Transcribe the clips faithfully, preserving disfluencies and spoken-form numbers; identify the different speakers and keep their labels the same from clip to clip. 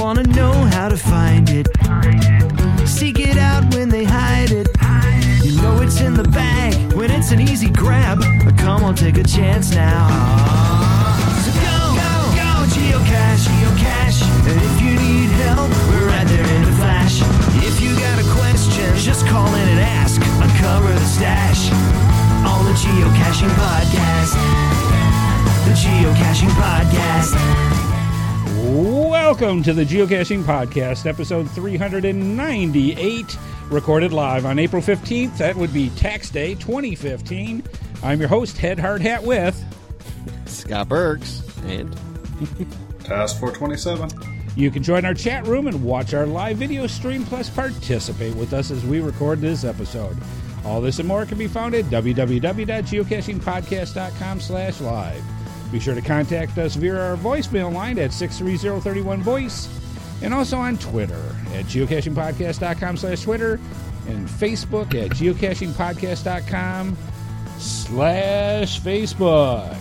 Speaker 1: wanna know how to find it. Seek it out when they hide it. You know it's in the bag when it's an easy grab. But come on, take a chance now. So go, go, go, geocache, geocache. And if you need help, we're right there in a flash. If you got a question, just call in and ask. Uncover the stash on the Geocaching Podcast. The Geocaching Podcast.
Speaker 2: Welcome to the Geocaching Podcast, episode three ninety-eight, recorded live on April fifteenth. That would be Tax Day twenty fifteen. I'm your host, Head Hard Hat with
Speaker 3: Scott Burks and
Speaker 4: Task four twenty-seven.
Speaker 2: You can join our chat room and watch our live video stream, plus participate with us as we record this episode. All this and more can be found at w w w dot geocaching podcast dot com slash live. Be sure to contact us via our voicemail line at six three zero, three one, voice, and also on Twitter at geocaching podcast dot com slash Twitter, and Facebook at geocaching podcast dot com slash Facebook.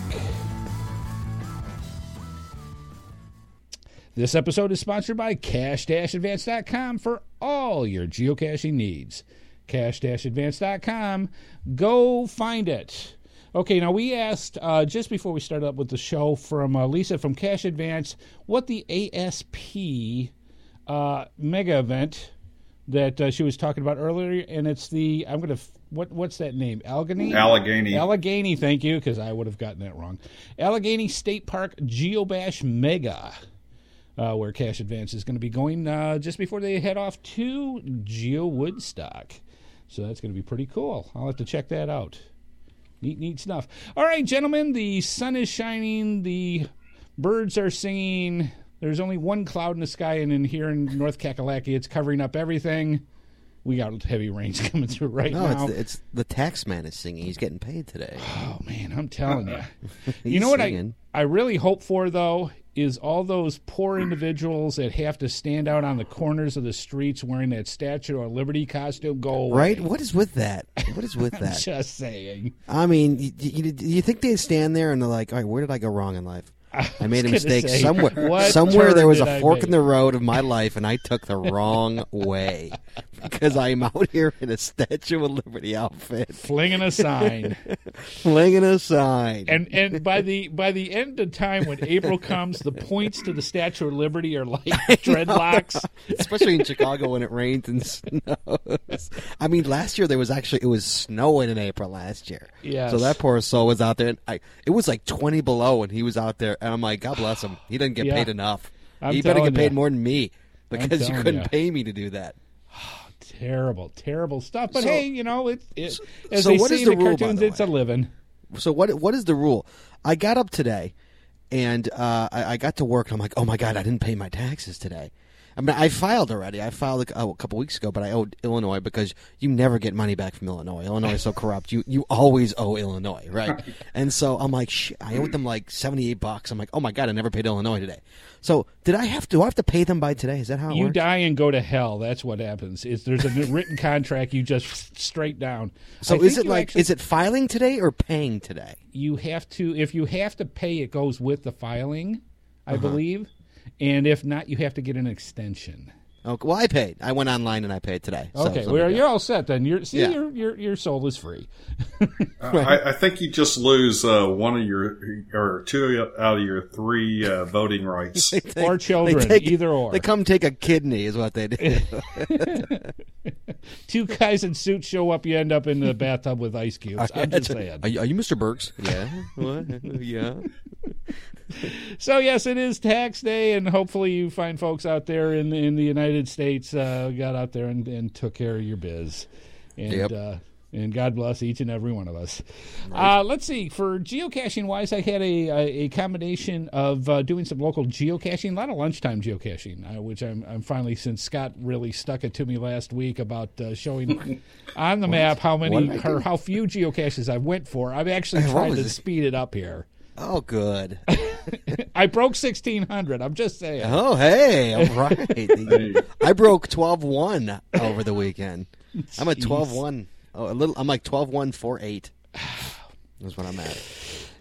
Speaker 2: This episode is sponsored by cache dash advance dot com for all your geocaching needs. cache dash advance dot com. Go find it. Okay, now we asked, uh, just before we started up with the show, from uh, Lisa from Cache Advance, what the A S P uh, mega event that uh, she was talking about earlier, and it's the, I'm going to, what what's that name? Allegheny?
Speaker 4: Allegheny.
Speaker 2: Allegheny, thank you, because I would have gotten that wrong. Allegheny State Park Geobash Mega, uh, where Cache Advance is going to be going uh, just before they head off to Geo Woodstock. So that's going to be pretty cool. I'll have to check that out. Neat, neat stuff. All right, gentlemen, the sun is shining, the birds are singing. There's only one cloud in the sky, and in here in North Kakalaki, it's covering up everything. We got heavy rains coming through right
Speaker 3: no,
Speaker 2: now.
Speaker 3: No, it's, it's the tax man is singing. He's getting paid today.
Speaker 2: Oh, man, I'm telling you. You know what
Speaker 3: singing.
Speaker 2: I, I really hope for, though, is all those poor individuals that have to stand out on the corners of the streets wearing that Statue of Liberty costume go away.
Speaker 3: Right? What is with that? What is with that?
Speaker 2: Just saying.
Speaker 3: I mean, you, you, you think they stand there and they're like, all right, where did I go wrong in life? I, I made a mistake
Speaker 2: say,
Speaker 3: somewhere. Somewhere there was a
Speaker 2: I
Speaker 3: fork
Speaker 2: make?
Speaker 3: in the road of my life, and I took the wrong way because I'm out here in a Statue of Liberty outfit,
Speaker 2: flinging a sign,
Speaker 3: flinging a sign.
Speaker 2: And and by the by the end of time, when April comes, the points to the Statue of Liberty are like dreadlocks,
Speaker 3: especially in Chicago when it rains and snows. I mean, last year there was actually it was snowing in April last year.
Speaker 2: Yeah.
Speaker 3: So that poor soul was out there. And I, it was like twenty below when he was out there. And I'm like, God bless him. He doesn't get
Speaker 2: yeah.
Speaker 3: paid enough.
Speaker 2: I'm
Speaker 3: he better get paid
Speaker 2: you.
Speaker 3: more than me because you couldn't
Speaker 2: you.
Speaker 3: pay me to do that.
Speaker 2: Terrible, terrible stuff. But
Speaker 3: so,
Speaker 2: hey, you know, it, it, as
Speaker 3: so
Speaker 2: they
Speaker 3: what
Speaker 2: say
Speaker 3: is
Speaker 2: in
Speaker 3: the
Speaker 2: the
Speaker 3: rule,
Speaker 2: cartoons,
Speaker 3: by the
Speaker 2: it's a living.
Speaker 3: So what what is the rule? I got up today, and uh, I, I got to work, and I'm like, oh, my God, I didn't pay my taxes today. I mean, I filed already. I filed a, oh, a couple weeks ago, but I owed Illinois because you never get money back from Illinois. Illinois is so corrupt. You you always owe Illinois, right? And so I'm like, shit, I owed them like seventy-eight bucks. I'm like, oh my God, I never paid Illinois today. So did I have to? Do I have to pay them by today? Is that how it
Speaker 2: you
Speaker 3: works?
Speaker 2: die and go to hell? That's what happens. Is there's a written contract? You just straight down.
Speaker 3: So
Speaker 2: I
Speaker 3: is it like
Speaker 2: actually,
Speaker 3: is it filing today or paying today?
Speaker 2: You have to. If you have to pay, it goes with the filing, I
Speaker 3: uh-huh.
Speaker 2: believe. And if not, you have to get an extension.
Speaker 3: Okay, well, I paid. I went online and I paid today. So
Speaker 2: okay, well, you're all set then. You're, see,
Speaker 3: yeah.
Speaker 2: your, your your soul is free.
Speaker 4: I, I think you just lose uh, one of your, or two out of your three uh, voting rights.
Speaker 3: take,
Speaker 2: or children,
Speaker 3: take,
Speaker 2: either or.
Speaker 3: They come take a kidney is what they do.
Speaker 2: Two guys in suits show up, you end up in the bathtub with ice cubes. I'm just saying.
Speaker 3: Are you, are you Mister Burks? Yeah. What? Yeah.
Speaker 2: So, yes, it is tax day, and hopefully you find folks out there in, in the United States uh, got out there and, and took care of your biz. And,
Speaker 3: yep.
Speaker 2: uh, and God bless each and every one of us. Right. Uh, let's see. For geocaching-wise, I had a, a, a combination of uh, doing some local geocaching, a lot of lunchtime geocaching, uh, which I'm, I'm finally, since Scott really stuck it to me last week about uh, showing on the map how many or how few geocaches I went for. I've actually
Speaker 3: Hey,
Speaker 2: tried to
Speaker 3: this?
Speaker 2: speed it up here.
Speaker 3: Oh, good.
Speaker 2: I broke sixteen hundred. I'm just saying.
Speaker 3: Oh, hey. All right. I broke twelve one over the weekend. Jeez. I'm at twelve one. Oh, a little. I'm like twelve one four eight. That's what I'm at.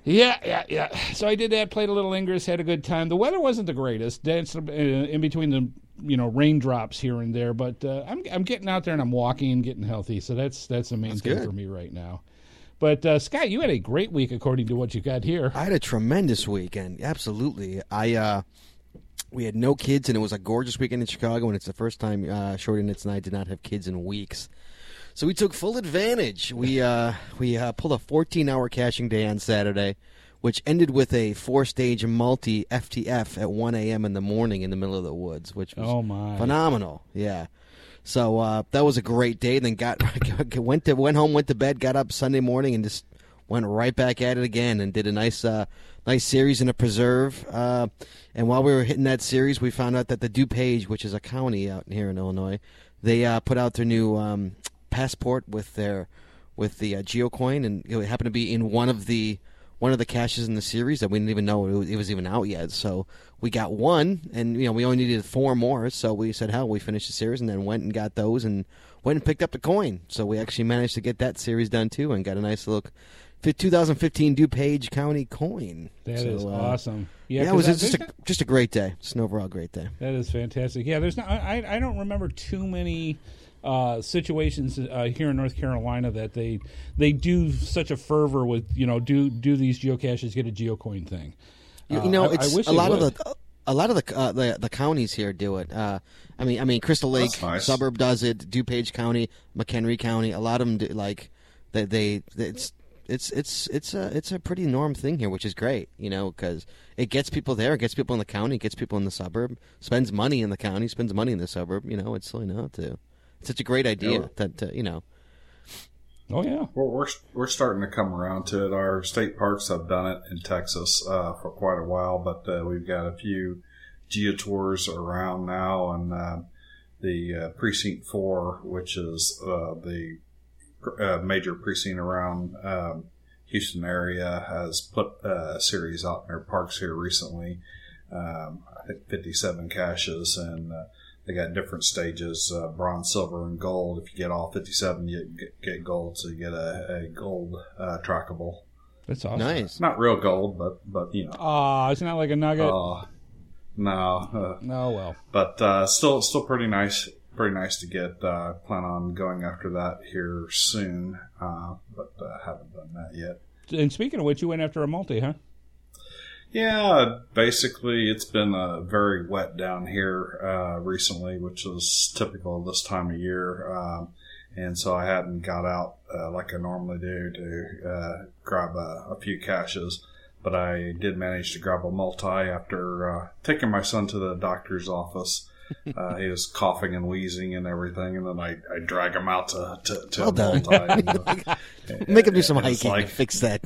Speaker 2: Yeah, yeah, yeah. So I did that, played a little Ingress, had a good time. The weather wasn't the greatest, danced uh, in between the you know raindrops here and there, but uh, I'm I'm getting out there and I'm walking and getting healthy. So that's that's the main
Speaker 3: That's
Speaker 2: thing
Speaker 3: good.
Speaker 2: for me right now. But uh, Scott, you had a great week according to what you got here.
Speaker 3: I had a tremendous weekend. Absolutely. I uh, we had no kids, and it was a gorgeous weekend in Chicago, and it's the first time uh, Shorty Nitz and I did not have kids in weeks. So we took full advantage. We uh, we uh, pulled a fourteen-hour caching day on Saturday, which ended with a four-stage multi F T F at one a.m. in the morning in the middle of the woods, which was
Speaker 2: Oh, my.
Speaker 3: phenomenal. Yeah. So uh, that was a great day. Then got went to went home, went to bed, got up Sunday morning, and just went right back at it again, and did a nice uh, nice series in a preserve. Uh, and while we were hitting that series, we found out that the DuPage, which is a county out here in Illinois, they uh, put out their new um, passport with their with the uh, GeoCoin, and it happened to be in one of the one of the caches in the series that we didn't even know it was, it was even out yet. So we got one, and you know we only needed four more. So we said, hell, we finished the series, and then went and got those, and went and picked up the coin. So we actually managed to get that series done too, and got a nice look. twenty fifteen DuPage County coin.
Speaker 2: That
Speaker 3: so,
Speaker 2: is
Speaker 3: uh,
Speaker 2: awesome.
Speaker 3: Yeah, it
Speaker 2: 'cause
Speaker 3: was
Speaker 2: that-
Speaker 3: just a,
Speaker 2: there's not-
Speaker 3: just a great day. Just an overall great day.
Speaker 2: That is fantastic. Yeah, there's not. I I don't remember too many uh, situations uh, here in North Carolina that they they do such a fervor with you know do do these geocaches, get a geocoin thing.
Speaker 3: You,
Speaker 2: Uh,
Speaker 3: you know,
Speaker 2: I- I
Speaker 3: it's
Speaker 2: wish
Speaker 3: a
Speaker 2: they
Speaker 3: lot
Speaker 2: would.
Speaker 3: of the a lot of the uh, the the counties here do it. Uh, I mean, I mean, Crystal Lake
Speaker 4: That's nice.
Speaker 3: suburb does it. DuPage County, McHenry County. A lot of them do, like they they it's. It's it's it's a it's a pretty norm thing here, which is great, you know, because it gets people there, it gets people in the county, it gets people in the suburb, spends money in the county, spends money in the suburb. You know, it's silly not to. It's such a great idea
Speaker 4: Yeah.
Speaker 3: that uh, you know.
Speaker 2: Oh yeah.
Speaker 4: We're, we're we're starting to come around to it. Our state parks have done it in Texas uh, for quite a while, but uh, we've got a few geotours around now, and uh, the uh, Precinct Four, which is uh, the uh, major precinct around um, Houston area, has put a series out in their parks here recently. Um, I think fifty-seven caches, and uh, they got different stages, uh, bronze, silver, and gold. If you get all fifty-seven, you get, get gold, so you get a, a gold uh, trackable.
Speaker 2: That's awesome.
Speaker 3: Nice.
Speaker 4: Not real gold, but, but you know.
Speaker 2: Ah, it's not like a nugget.
Speaker 4: Uh, no. Uh,
Speaker 2: oh well.
Speaker 4: but uh, still still pretty nice pretty nice to get. Uh, plan on going after that here soon, uh, but uh, haven't done that yet.
Speaker 2: And speaking of which, you went after a multi, huh?
Speaker 4: Yeah, basically it's been uh, very wet down here uh, recently, which is typical of this time of year. Um, and so I hadn't got out uh, like I normally do to uh, grab a, a few caches. But I did manage to grab a multi after uh, taking my son to the doctor's office. Uh, he was coughing and wheezing and everything, and then I, I drag him out to, to, to
Speaker 3: Well
Speaker 4: a
Speaker 3: done.
Speaker 4: multi. And, uh,
Speaker 3: Make him do some
Speaker 4: and it's
Speaker 3: hiking
Speaker 4: like-
Speaker 3: and fix that.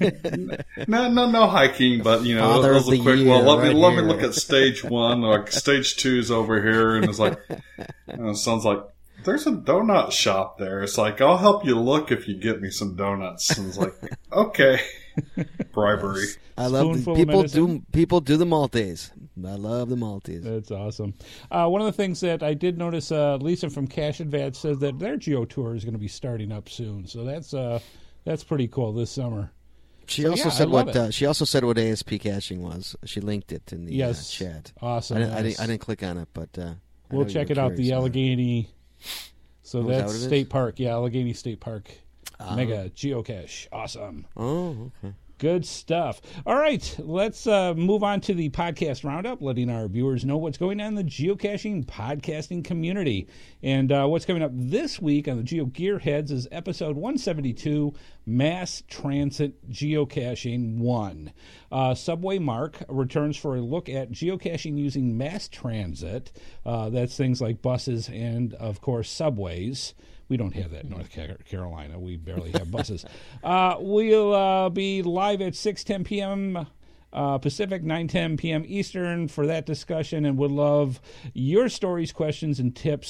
Speaker 4: no, no, no hiking, but you know,
Speaker 3: Father
Speaker 4: it was
Speaker 3: of
Speaker 4: a
Speaker 3: the
Speaker 4: quick.
Speaker 3: year,
Speaker 4: Well, let me
Speaker 3: right
Speaker 4: let
Speaker 3: here.
Speaker 4: me look at stage one. Like stage two's over here, and it's like, and it sounds like there's a donut shop there. It's like I'll help you look if you get me some donuts. And it's like, okay, bribery.
Speaker 3: I love the,
Speaker 2: Spoonful of
Speaker 3: people
Speaker 2: medicine.
Speaker 3: do people do the Maltese. I love the Maltese.
Speaker 2: That's awesome. Uh, one of the things that I did notice, uh, Lisa from Cash Advance says that their Geo Tour is going to be starting up soon. So that's uh, that's pretty cool this summer.
Speaker 3: She
Speaker 2: So,
Speaker 3: also
Speaker 2: yeah, I
Speaker 3: said
Speaker 2: love
Speaker 3: what
Speaker 2: it.
Speaker 3: uh, she also said what A S P caching was. She linked it in the
Speaker 2: Yes.
Speaker 3: uh, chat.
Speaker 2: Awesome.
Speaker 3: I didn't, I,
Speaker 2: yes.
Speaker 3: didn't, I didn't click on it, but uh, I
Speaker 2: We'll
Speaker 3: know you
Speaker 2: check
Speaker 3: were
Speaker 2: it out. The
Speaker 3: curious about it.
Speaker 2: Allegheny. So
Speaker 3: Oh, is that
Speaker 2: that's
Speaker 3: what it is?
Speaker 2: State Park. Yeah, Allegheny State Park.
Speaker 3: Ah.
Speaker 2: Mega geocache. Awesome.
Speaker 3: Oh, okay.
Speaker 2: Good stuff. All right, let's uh, move on to the podcast roundup, letting our viewers know what's going on in the geocaching podcasting community. And uh, what's coming up this week on the Geo Gearheads is episode one seventy-two, Mass Transit Geocaching one. Uh, Subway Mark returns for a look at geocaching using mass transit. Uh, that's things like buses and, of course, subways. We don't have that in North Carolina. We barely have buses. Uh, we'll uh, be live at six ten p.m. Uh, Pacific, nine ten p.m. Eastern for that discussion, and would love your stories, questions, and tips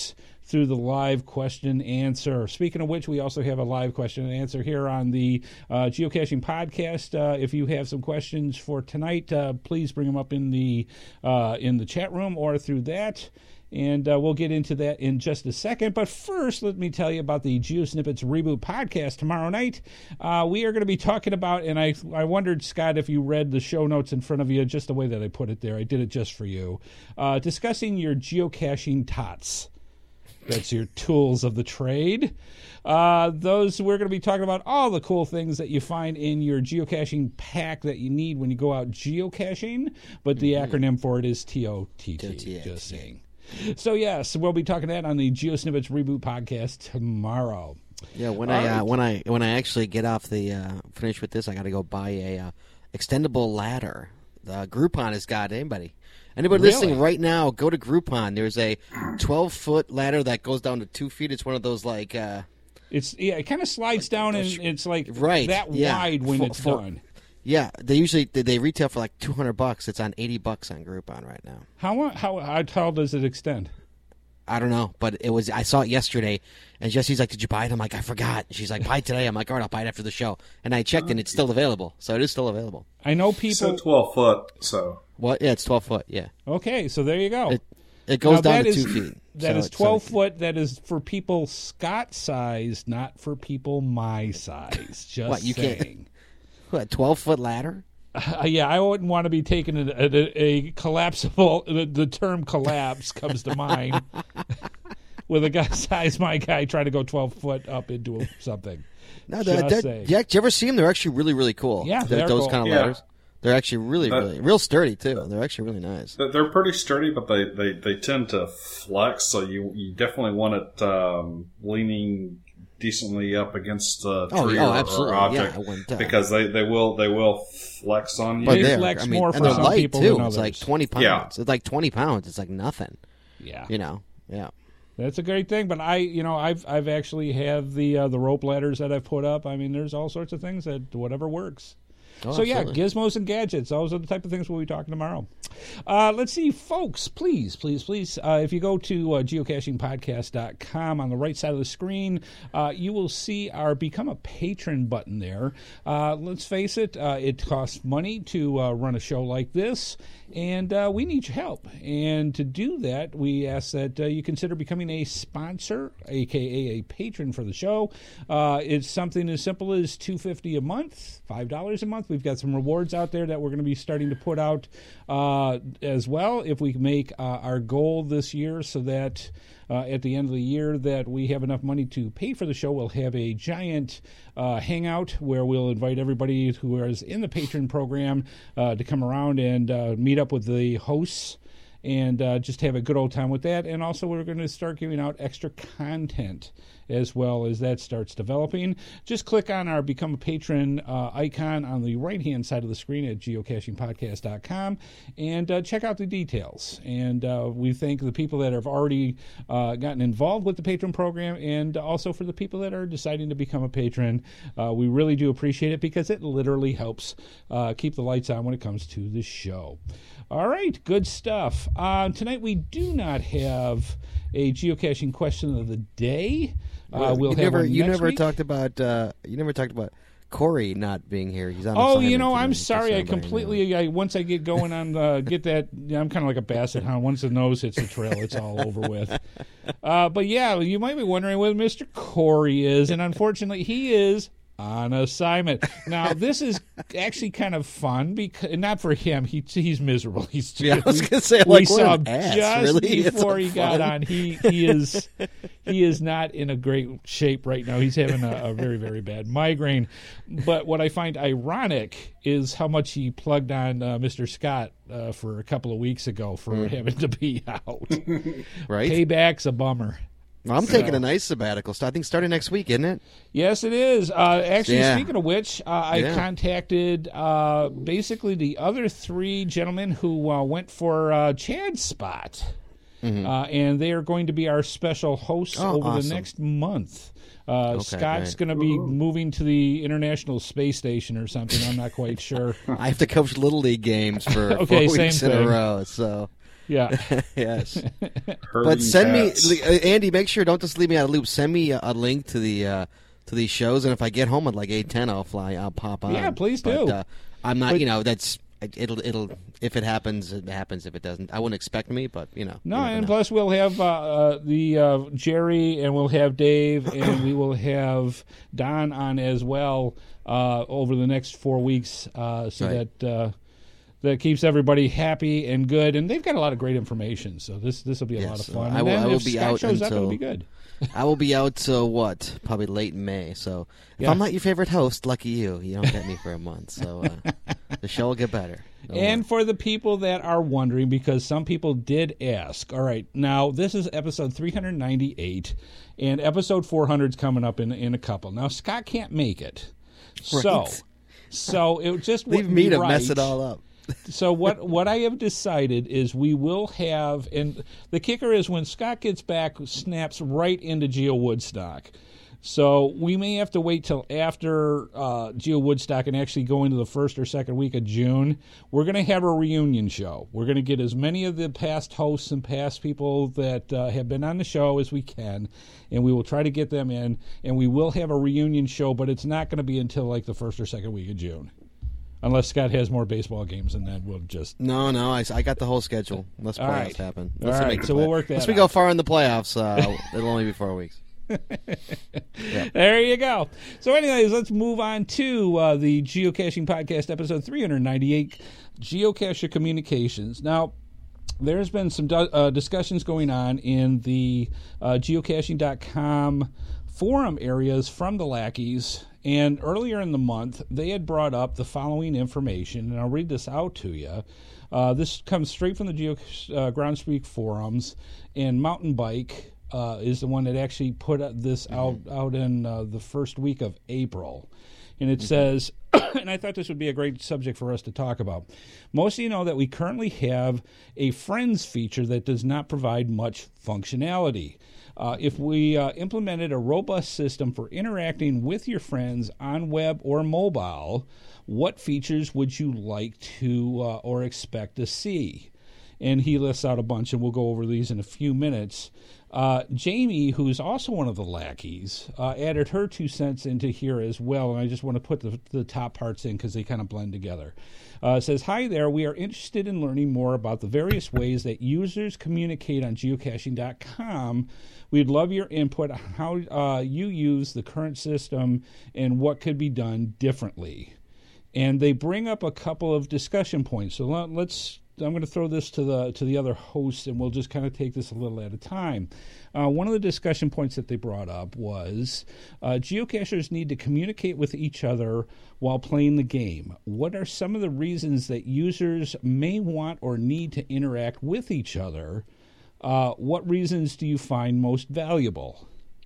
Speaker 2: through the live question and answer. Speaking of which, we also have a live question and answer here on the uh, Geocaching Podcast. Uh, if you have some questions for tonight, uh, please bring them up in the uh, in the chat room or through that. And uh, we'll get into that in just a second. But first, let me tell you about the GeoSnippets Reboot podcast tomorrow night. Uh, we are going to be talking about, and I I wondered, Scott, if you read the show notes in front of you, just the way that I put it there. I did it just for you. Uh, discussing your geocaching tots. That's your tools of the trade. Uh, those we're going to be talking about all the cool things that you find in your geocaching pack that you need when you go out geocaching. But the mm-hmm. acronym for it is T O T T. Just saying. So, yes, we'll be talking that on the GeoSnippets Reboot podcast tomorrow.
Speaker 3: Yeah, when
Speaker 2: All
Speaker 3: I
Speaker 2: right.
Speaker 3: uh, when I when I actually get off the uh, finish with this, I got to go buy a uh, extendable ladder. The Groupon has got anybody. Anybody
Speaker 2: Really?
Speaker 3: listening right now, go to Groupon. There's a twelve foot ladder that goes down to two feet. It's one of those like uh,
Speaker 2: It's yeah, it kind of slides down and it's like
Speaker 3: right,
Speaker 2: that
Speaker 3: yeah.
Speaker 2: wide when
Speaker 3: For-
Speaker 2: it's
Speaker 3: for-
Speaker 2: done.
Speaker 3: yeah. They usually they, they retail for like two hundred bucks. It's on eighty bucks on Groupon right now.
Speaker 2: How how how tall does it extend?
Speaker 3: I don't know, but it was. I saw it yesterday, and Jesse's like, "Did you buy it?" I'm like, "I forgot." She's like, "Buy it today." I'm like, "All right, I'll buy it after the show." And I checked, and it's still available, so it is still available.
Speaker 2: I know
Speaker 4: He said
Speaker 2: people.
Speaker 4: twelve foot, so.
Speaker 3: What? Yeah, it's twelve foot. Yeah,
Speaker 2: Okay, so there you go.
Speaker 3: it it goes
Speaker 2: Now,
Speaker 3: down
Speaker 2: that
Speaker 3: to
Speaker 2: is-
Speaker 3: two feet.
Speaker 2: That
Speaker 3: So
Speaker 2: is
Speaker 3: it's-
Speaker 2: twelve
Speaker 3: so-
Speaker 2: foot. That is for people Scott size, not for people my size. Just
Speaker 3: What, you can't-
Speaker 2: saying.
Speaker 3: What? Twelve foot ladder?
Speaker 2: Uh, yeah, I wouldn't want to be taking a, a, a collapsible. The, the term collapse comes to mind with a guy size my guy trying to go twelve foot up into something.
Speaker 3: No,
Speaker 2: Just
Speaker 3: they're, they're,
Speaker 2: saying.
Speaker 3: yeah. Did you ever see them? They're actually really, really cool.
Speaker 2: Yeah,
Speaker 3: They're-
Speaker 2: they're
Speaker 3: those
Speaker 2: cool.
Speaker 3: kind of
Speaker 4: Yeah.
Speaker 3: ladders. They're actually really,
Speaker 4: But-
Speaker 3: really, real sturdy too. They're actually really nice.
Speaker 4: They're- They're pretty sturdy, but they, they, they tend to flex, so you you definitely want it um, leaning decently up against the tree
Speaker 3: Oh,
Speaker 4: or,
Speaker 3: oh,
Speaker 4: or
Speaker 3: absolutely.
Speaker 4: object
Speaker 3: Yeah, I wouldn't, uh,
Speaker 4: because they, they will they will flex on you.
Speaker 3: But
Speaker 2: They
Speaker 3: they're,
Speaker 2: flex
Speaker 3: I mean,
Speaker 2: more
Speaker 3: and
Speaker 2: for
Speaker 3: they're
Speaker 2: some
Speaker 3: light
Speaker 2: people
Speaker 3: too.
Speaker 2: than
Speaker 3: It's like
Speaker 2: others.
Speaker 3: twenty pounds.
Speaker 4: Yeah.
Speaker 3: It's like twenty pounds. It's like nothing.
Speaker 2: Yeah,
Speaker 3: You know. Yeah.
Speaker 2: that's a great thing. But I, you know, I've I've actually have the uh, the rope ladders that I've put up. I mean, there's all sorts of things that whatever works.
Speaker 3: Oh,
Speaker 2: So, yeah,
Speaker 3: absolutely.
Speaker 2: gizmos and gadgets. Those are the type of things we'll be talking tomorrow. Uh, let's see, folks, please, please, please, uh, if you go to uh, geocaching podcast dot com on the right side of the screen, uh, you will see our Become a Patron button there. Uh, let's face it, uh, it costs money to uh, run a show like this, and uh, we need your help. And to do that, we ask that uh, you consider becoming a sponsor, a k a a patron for the show. Uh, it's something as simple as two dollars and fifty cents a month, five dollars a month. We've got some rewards out there that we're going to be starting to put out uh, as well if we make uh, our goal this year so that uh, at the end of the year that we have enough money to pay for the show. We'll have a giant uh, hangout where we'll invite everybody who is in the patron program uh, to come around and uh, meet up with the hosts and uh, just have a good old time with that. And also we're going to start giving out extra content as well as that starts developing. Just click on our Become a Patron uh, icon on the right-hand side of the screen at geocaching podcast dot com and uh, check out the details. And uh, we thank the people that have already uh, gotten involved with the patron program and also for the people that are deciding to become a patron. Uh, we really do appreciate it because it literally helps uh, keep the lights on when it comes to the show. All right, good stuff. Uh, tonight we do not have a geocaching question of the day. Uh, we'll
Speaker 3: you
Speaker 2: have
Speaker 3: never,
Speaker 2: one
Speaker 3: you
Speaker 2: next
Speaker 3: never
Speaker 2: week.
Speaker 3: talked about, uh, you never talked about Corey not being here. He's on.
Speaker 2: Oh,
Speaker 3: assignment
Speaker 2: you know,
Speaker 3: today,
Speaker 2: I'm
Speaker 3: just
Speaker 2: sorry.
Speaker 3: so
Speaker 2: I
Speaker 3: everybody
Speaker 2: completely. I, once I get going on, uh, get that. Yeah, I'm kind of like a basset hound. Once the nose hits the trail, it's all over with. Uh, but yeah, you might be wondering where Mister Corey is, and unfortunately, he is on assignment. Now, this is actually kind of fun because not for him. He he's miserable. He's
Speaker 3: Yeah, I was gonna say,
Speaker 2: we
Speaker 3: like, what
Speaker 2: saw
Speaker 3: an ass,
Speaker 2: just
Speaker 3: really? It's
Speaker 2: before
Speaker 3: not
Speaker 2: he got
Speaker 3: fun.
Speaker 2: on. He he is he is not in a great shape right now. He's having a, a very very bad migraine. But what I find ironic is how much he plugged on uh, Mister Scott uh, for a couple of weeks ago for
Speaker 3: Mm.
Speaker 2: having to be out.
Speaker 3: Right?
Speaker 2: Payback's a bummer.
Speaker 3: Well, I'm taking a nice sabbatical. So I think starting next week, isn't it?
Speaker 2: Yes, it is. Uh, actually,
Speaker 3: Yeah.
Speaker 2: speaking of which, uh, I
Speaker 3: Yeah.
Speaker 2: contacted uh, basically the other three gentlemen who uh, went for uh, Chad's spot.
Speaker 3: Mm-hmm.
Speaker 2: Uh, and they are going to be our special hosts
Speaker 3: Oh,
Speaker 2: over
Speaker 3: awesome.
Speaker 2: the next month. Uh,
Speaker 3: Okay,
Speaker 2: Scott's
Speaker 3: great.
Speaker 2: going to be moving to the International Space Station or something. I'm not quite sure.
Speaker 3: I have to coach little league games for
Speaker 2: Okay,
Speaker 3: four
Speaker 2: same
Speaker 3: weeks in a
Speaker 2: thing.
Speaker 3: row. So
Speaker 2: Yeah.
Speaker 3: Yes.
Speaker 4: Herding
Speaker 3: But send
Speaker 4: cats.
Speaker 3: me, uh, Andy. Make sure don't just leave me out of the loop. Send me a, a link to the uh, to these shows, and if I get home at like eight ten, I'll fly. I'll pop on.
Speaker 2: Yeah, please
Speaker 3: But,
Speaker 2: do.
Speaker 3: Uh, I'm not.
Speaker 2: But-
Speaker 3: you know, that's it'll it'll if it happens, it happens. If it doesn't, I wouldn't expect me. But you know,
Speaker 2: No,
Speaker 3: you never
Speaker 2: and
Speaker 3: know.
Speaker 2: plus we'll have uh, uh, the uh, Jerry, and we'll have Dave, and we will have Don on as well uh, over the next four weeks, uh, so
Speaker 3: Right.
Speaker 2: that uh, that keeps everybody happy and good. And they've got a lot of great information, so this this will be a lot of
Speaker 3: Yes,
Speaker 2: fun.
Speaker 3: I
Speaker 2: And
Speaker 3: will-
Speaker 2: then
Speaker 3: I will
Speaker 2: if
Speaker 3: be
Speaker 2: Scott
Speaker 3: out
Speaker 2: shows up, it'll
Speaker 3: until-
Speaker 2: be good.
Speaker 3: I will be out till what? Probably late May. So if
Speaker 2: Yeah.
Speaker 3: I'm not your favorite host, lucky you. You don't get me for a month. So uh, the show will get better. Don't
Speaker 2: And
Speaker 3: worry.
Speaker 2: for the people that are wondering, because some people did ask, all right, now this is episode three ninety-eight, and episode four hundred is coming up in in a couple. Now, Scott can't make it. So,
Speaker 3: Right.
Speaker 2: so it just
Speaker 3: leave
Speaker 2: wouldn't
Speaker 3: me
Speaker 2: be
Speaker 3: to
Speaker 2: right.
Speaker 3: mess it all up.
Speaker 2: So what what I have decided is we will have, and the kicker is when Scott gets back, snaps right into Geo Woodstock. So we may have to wait till after uh, Geo Woodstock and actually go into the first or second week of June. We're going to have a reunion show. We're going to get as many of the past hosts and past people that uh, have been on the show as we can, and we will try to get them in, and we will have a reunion show, but it's not going to be until like the first or second week of June. Unless Scott has more baseball games, and then we'll just...
Speaker 3: No, no, I, I got the whole schedule. Unless playoffs
Speaker 2: All right.
Speaker 3: happen.
Speaker 2: All
Speaker 3: Unless they
Speaker 2: right,
Speaker 3: make the
Speaker 2: so we'll
Speaker 3: play-
Speaker 2: work that
Speaker 3: Unless we
Speaker 2: out.
Speaker 3: go far in the playoffs, uh, it'll only be four weeks.
Speaker 2: There you go. So anyways, let's move on to uh, the Geocaching Podcast, episode three ninety-eight, Geocacher Communications. Now, there's been some du- uh, discussions going on in the uh, geocaching dot com forum areas from the Lackeys, and earlier in the month, they had brought up the following information, and I'll read this out to you. Uh, this comes straight from the Geo uh, Groundspeak forums, and Mountain Bike uh, is the one that actually put this out out in uh, the first week of April. And it says, and I thought this would be a great subject for us to talk about. Most of you know that we currently have a Friends feature that does not provide much functionality. Uh, if we uh, implemented a robust system for interacting with your friends on web or mobile, what features would you like to uh, or expect to see? And he lists out a bunch, and we'll go over these in a few minutes. Uh, Jamie, who's also one of the Lackeys, uh, added her two cents into here as well, and I just want to put the, the top parts in because they kind of blend together. Uh, it says, hi there, we are interested in learning more about the various ways that users communicate on geocaching dot com. We'd love your input on how uh, you use the current system and what could be done differently. And they bring up a couple of discussion points. So let, let's I'm going to throw this to the to the other hosts, and we'll just kind of take this a little at a time. Uh, one of the discussion points that they brought up was uh, geocachers need to communicate with each other while playing the game. What are some of the reasons that users may want or need to interact with each other? Uh, what reasons do you find most valuable?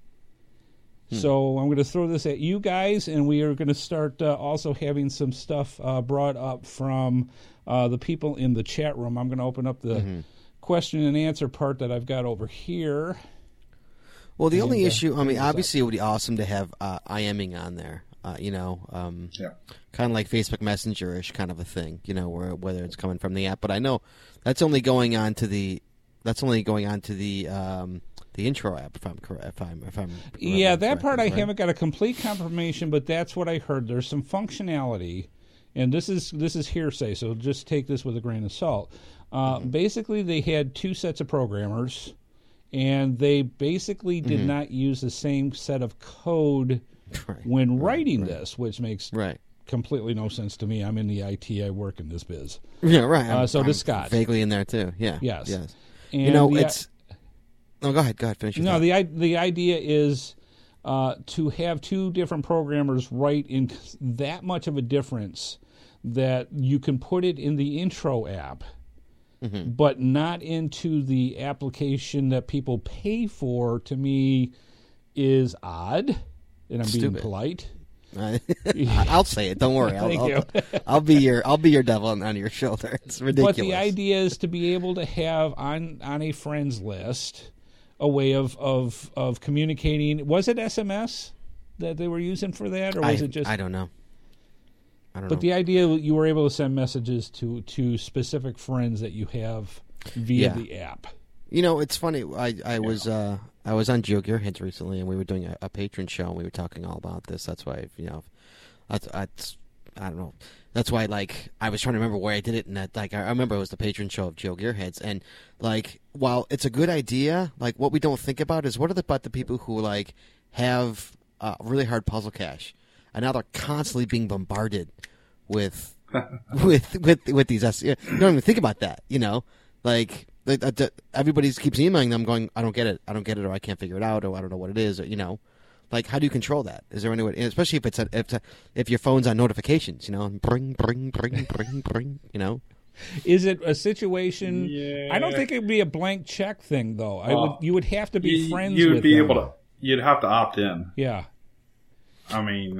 Speaker 2: So I'm going to throw this at you guys, and we are going to start uh, also having some stuff uh, brought up from uh, the people in the chat room. I'm going to open up the mm-hmm. question and answer part that I've got over here.
Speaker 3: Well, the
Speaker 2: And,
Speaker 3: only
Speaker 2: uh,
Speaker 3: issue, I mean,
Speaker 2: up.
Speaker 3: obviously it would be awesome to have uh, IMing on there, uh, you know, um,
Speaker 4: Yeah.
Speaker 3: kind of like Facebook Messenger-ish kind of a thing, you know, where whether it's coming from the app. But I know that's only going on to the, that's only going on to the, um, the intro app, if I'm correct. If I'm, if I'm
Speaker 2: Yeah, that part I
Speaker 3: right?
Speaker 2: haven't got a complete confirmation, but that's what I heard. There's some functionality, and this is this is hearsay, so just take this with a grain of salt. Uh, mm-hmm. Basically, they had two sets of programmers, and they basically did
Speaker 3: mm-hmm.
Speaker 2: not use the same set of code
Speaker 3: right.
Speaker 2: when
Speaker 3: right.
Speaker 2: writing
Speaker 3: right.
Speaker 2: this, which makes
Speaker 3: right.
Speaker 2: completely no sense to me. I'm in the I T. I work in this biz.
Speaker 3: Yeah, right.
Speaker 2: Uh, so
Speaker 3: I'm
Speaker 2: does Scott.
Speaker 3: Vaguely in there too. Yeah.
Speaker 2: Yes.
Speaker 3: Yes.
Speaker 2: And
Speaker 3: you know,
Speaker 2: the,
Speaker 3: it's. No, go ahead. Go ahead. Finish your
Speaker 2: No,
Speaker 3: thought.
Speaker 2: the the idea is uh, to have two different programmers write in that much of a difference that you can put it in the intro app, mm-hmm. but not into the application that people pay for. To me, is odd, and I'm
Speaker 3: Stupid.
Speaker 2: being polite.
Speaker 3: I'll say it. Don't worry. I'll,
Speaker 2: Thank
Speaker 3: I'll,
Speaker 2: you.
Speaker 3: I'll be your I'll be your devil on, on your shoulder. It's ridiculous.
Speaker 2: But the idea is to be able to have on on a friends list a way of, of, of communicating. Was it S M S that they were using for that, or was
Speaker 3: I,
Speaker 2: it just?
Speaker 3: I don't know. I don't
Speaker 2: But
Speaker 3: know.
Speaker 2: the idea you were able to send messages to, to specific friends that you have. via
Speaker 3: Yeah.
Speaker 2: the app.
Speaker 3: You know, it's funny. I I was uh, I was on GeoGearheads recently, and we were doing a, a patron show, and we were talking all about this. That's why, you know, that's, that's I don't know. That's why, like, I was trying to remember where I did it, and that, like, I remember it was the patron show of GeoGearheads, and like, while it's a good idea, like, what we don't think about is what are the, about the people who like have uh, really hard puzzle cache, and now they're constantly being bombarded with with with with these. You don't even think about that, you know, like. Everybody keeps emailing them going, I don't get it, I don't get it, or I can't figure it out, or I don't know what it is, or, you know. Like, how do you control that? Is there any way, especially if it's a, if, it's a, if your phone's on notifications, you know, and bring, bring, bring, bring, bring, you know?
Speaker 2: Is it a situation?
Speaker 4: Yeah.
Speaker 2: I don't think it would be a blank check thing, though. I
Speaker 4: Well,
Speaker 2: would. You would have to be
Speaker 4: you,
Speaker 2: friends
Speaker 4: You would
Speaker 2: with
Speaker 4: be
Speaker 2: them.
Speaker 4: able to, you'd have to opt in.
Speaker 2: Yeah.
Speaker 4: I mean,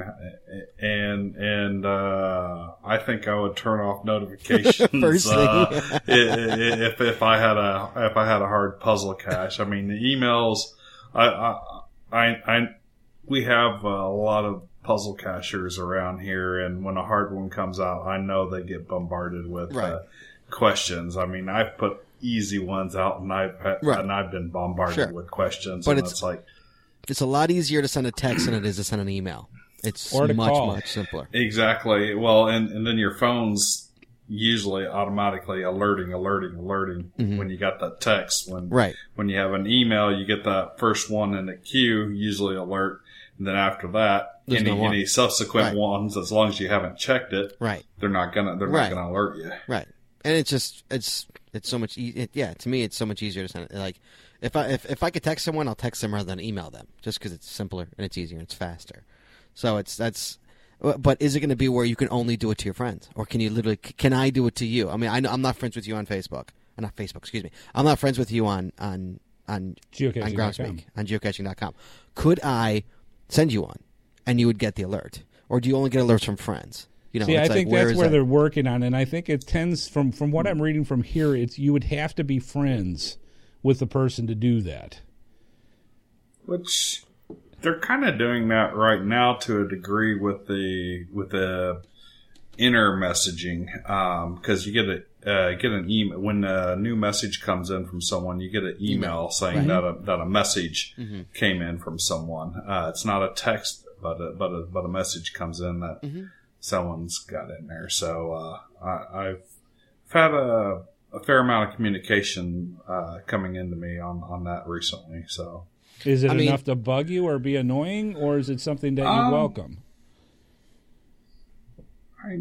Speaker 4: and and uh, I think I would turn off notifications
Speaker 3: First thing.
Speaker 4: uh, if if I had a if I had a hard puzzle cache. I mean, the emails. I I, I, I we have a lot of puzzle cachers around here, and when a hard one comes out, I know they get bombarded with
Speaker 3: Right.
Speaker 4: uh, questions. I mean, I've put easy ones out, and I've
Speaker 3: Right.
Speaker 4: and I've been bombarded
Speaker 3: Sure.
Speaker 4: with questions,
Speaker 3: But
Speaker 4: and
Speaker 3: it's-
Speaker 4: it's like.
Speaker 3: It's a lot easier to send a text than it is to send an email. It's
Speaker 2: Or to
Speaker 3: much,
Speaker 2: call.
Speaker 3: much simpler.
Speaker 4: Exactly. Well, and, and then your phone's usually automatically alerting, alerting, alerting
Speaker 3: Mhm.
Speaker 4: when you got that text. When
Speaker 3: Right.
Speaker 4: when you have an email, you get that first one in the queue, usually alert. And then after that,
Speaker 3: There's
Speaker 4: any
Speaker 3: no one.
Speaker 4: any subsequent
Speaker 3: Right.
Speaker 4: ones, as long as you haven't checked it,
Speaker 3: Right.
Speaker 4: they're not gonna they're
Speaker 3: Right.
Speaker 4: not gonna alert you.
Speaker 3: Right. And it's just it's it's so much e- it, yeah, to me it's so much easier to send it. Like if I if, if I could text someone, I'll text them rather than email them just cuz it's simpler and it's easier and it's faster. So it's that's but is it going to be where you can only do it to your friends, or can you literally can I do it to you? I mean, I know, I'm not friends with you on Facebook. Uh, Not Facebook, excuse me. I'm not friends with you on on on
Speaker 2: Geocaching
Speaker 3: on
Speaker 2: dot com.
Speaker 3: Groundspeak, on geocaching dot com. Could I send you one and you would get the alert? Or do you only get alerts from friends? You know,
Speaker 2: See, I
Speaker 3: it's like,
Speaker 2: think
Speaker 3: where
Speaker 2: that's
Speaker 3: is
Speaker 2: where
Speaker 3: that?
Speaker 2: they're working on, and I think it tends from from what I'm reading from here. It's you would have to be friends with the person to do that.
Speaker 4: Which they're kind of doing that right now to a degree with the with the inner messaging, because you get a uh, get an email when a new message comes in from someone. You get an email saying that a that a message
Speaker 3: Mm-hmm.
Speaker 4: came in from someone. Uh, it's not a text, but a, but a but a message comes in that
Speaker 3: Mm-hmm.
Speaker 4: someone's got in there. So uh, I, I've had a, a fair amount of communication uh, coming into me on on that recently. So.
Speaker 2: Is it
Speaker 3: I mean-
Speaker 2: enough to bug you or be annoying, or is it something that you
Speaker 4: Um,
Speaker 2: welcome?
Speaker 4: I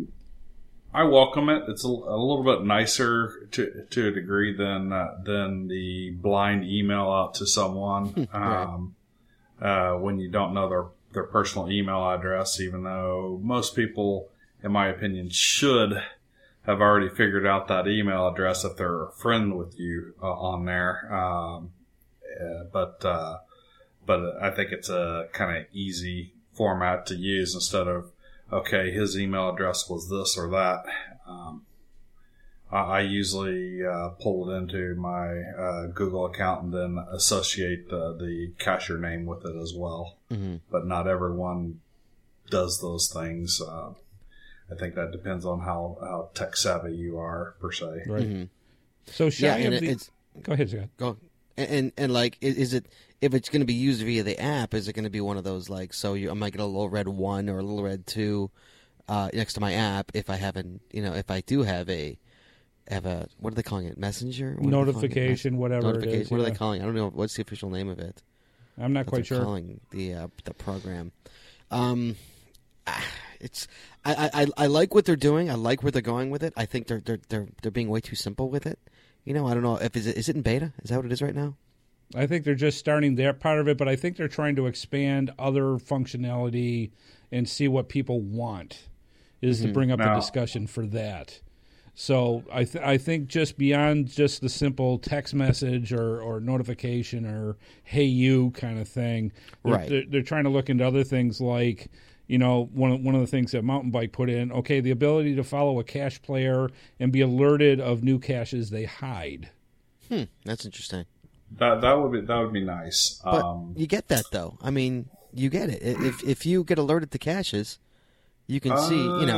Speaker 4: I welcome it. It's a, a little bit nicer to to a degree than uh, than the blind email out to someone um, uh, when you don't know their their personal email address. Even though most people, in my opinion, should have already figured out that email address if they're a friend with you uh, on there. Um, uh, but uh, but I think it's a kind of easy format to use instead of, okay, his email address was this or that. Um, I, I usually uh, pull it into my uh, Google account and then associate the, the cacher name with it as well.
Speaker 3: Mm-hmm.
Speaker 4: But not everyone does those things. Uh, I think that depends on how, how tech savvy you are, per se.
Speaker 2: Right.
Speaker 3: Mhm.
Speaker 2: So shy
Speaker 3: Yeah, and
Speaker 2: of
Speaker 3: it,
Speaker 2: the,
Speaker 3: it's
Speaker 2: go ahead, Scott.
Speaker 3: go and, and and like is, is it if it's going to be used via the app? Is it going to be one of those like so you I might get a little red one or a little red two uh, next to my app if I haven't you know if I do have a have a what are they calling it messenger What are they calling it?
Speaker 2: Notification, whatever it
Speaker 3: Notification.
Speaker 2: is.
Speaker 3: What are
Speaker 2: yeah.
Speaker 3: they calling? it? I don't know what's the official name of it.
Speaker 2: I'm not
Speaker 3: What
Speaker 2: quite
Speaker 3: they're
Speaker 2: sure.
Speaker 3: calling the uh, the program. Um, ah, it's I, I I like what they're doing. I like where they're going with it. I think they're they're they're they're being way too simple with it. You know, I don't know if is it is it in beta? Is that what it is right now?
Speaker 2: I think they're just starting their part of it, but I think they're trying to expand other functionality and see what people want. Is to bring up the
Speaker 4: Now-
Speaker 2: discussion for that. So I th- I think just beyond just the simple text message or, or notification or hey you kind of thing, they're,
Speaker 3: Right.
Speaker 2: they're, they're trying to look into other things like, you know, one of, one of the things that Mountain Bike put in, okay, the ability to follow a cache player and be alerted of new caches they hide.
Speaker 3: Hmm, that's interesting.
Speaker 4: That that would be that would be nice.
Speaker 3: But
Speaker 4: Um,
Speaker 3: you get that though. I mean, you get it. I- If if you get alerted to caches, you can see. You know,
Speaker 4: Uh,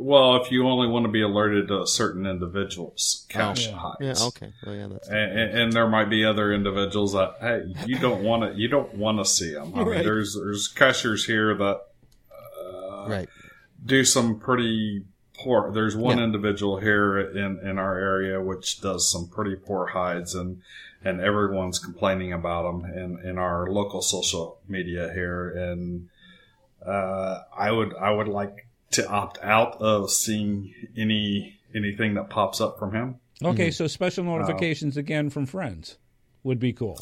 Speaker 4: well, if you only want to be alerted to a certain individual's cache
Speaker 2: yeah.
Speaker 4: hides.
Speaker 3: Yeah, okay. Oh, yeah, that's
Speaker 4: And, and, and there might be other individuals that hey, you don't want to you don't want to see them. I mean,
Speaker 3: Right.
Speaker 4: there's there's cachers here that uh,
Speaker 3: right.
Speaker 4: do some pretty poor. There's one
Speaker 3: Yeah.
Speaker 4: individual here in, in our area which does some pretty poor hides, and and everyone's complaining about them in, in our local social media here. And uh, I would I would like to opt out of seeing any anything that pops up from him.
Speaker 2: Okay,
Speaker 3: Mm-hmm.
Speaker 2: so special notifications again from friends would be cool.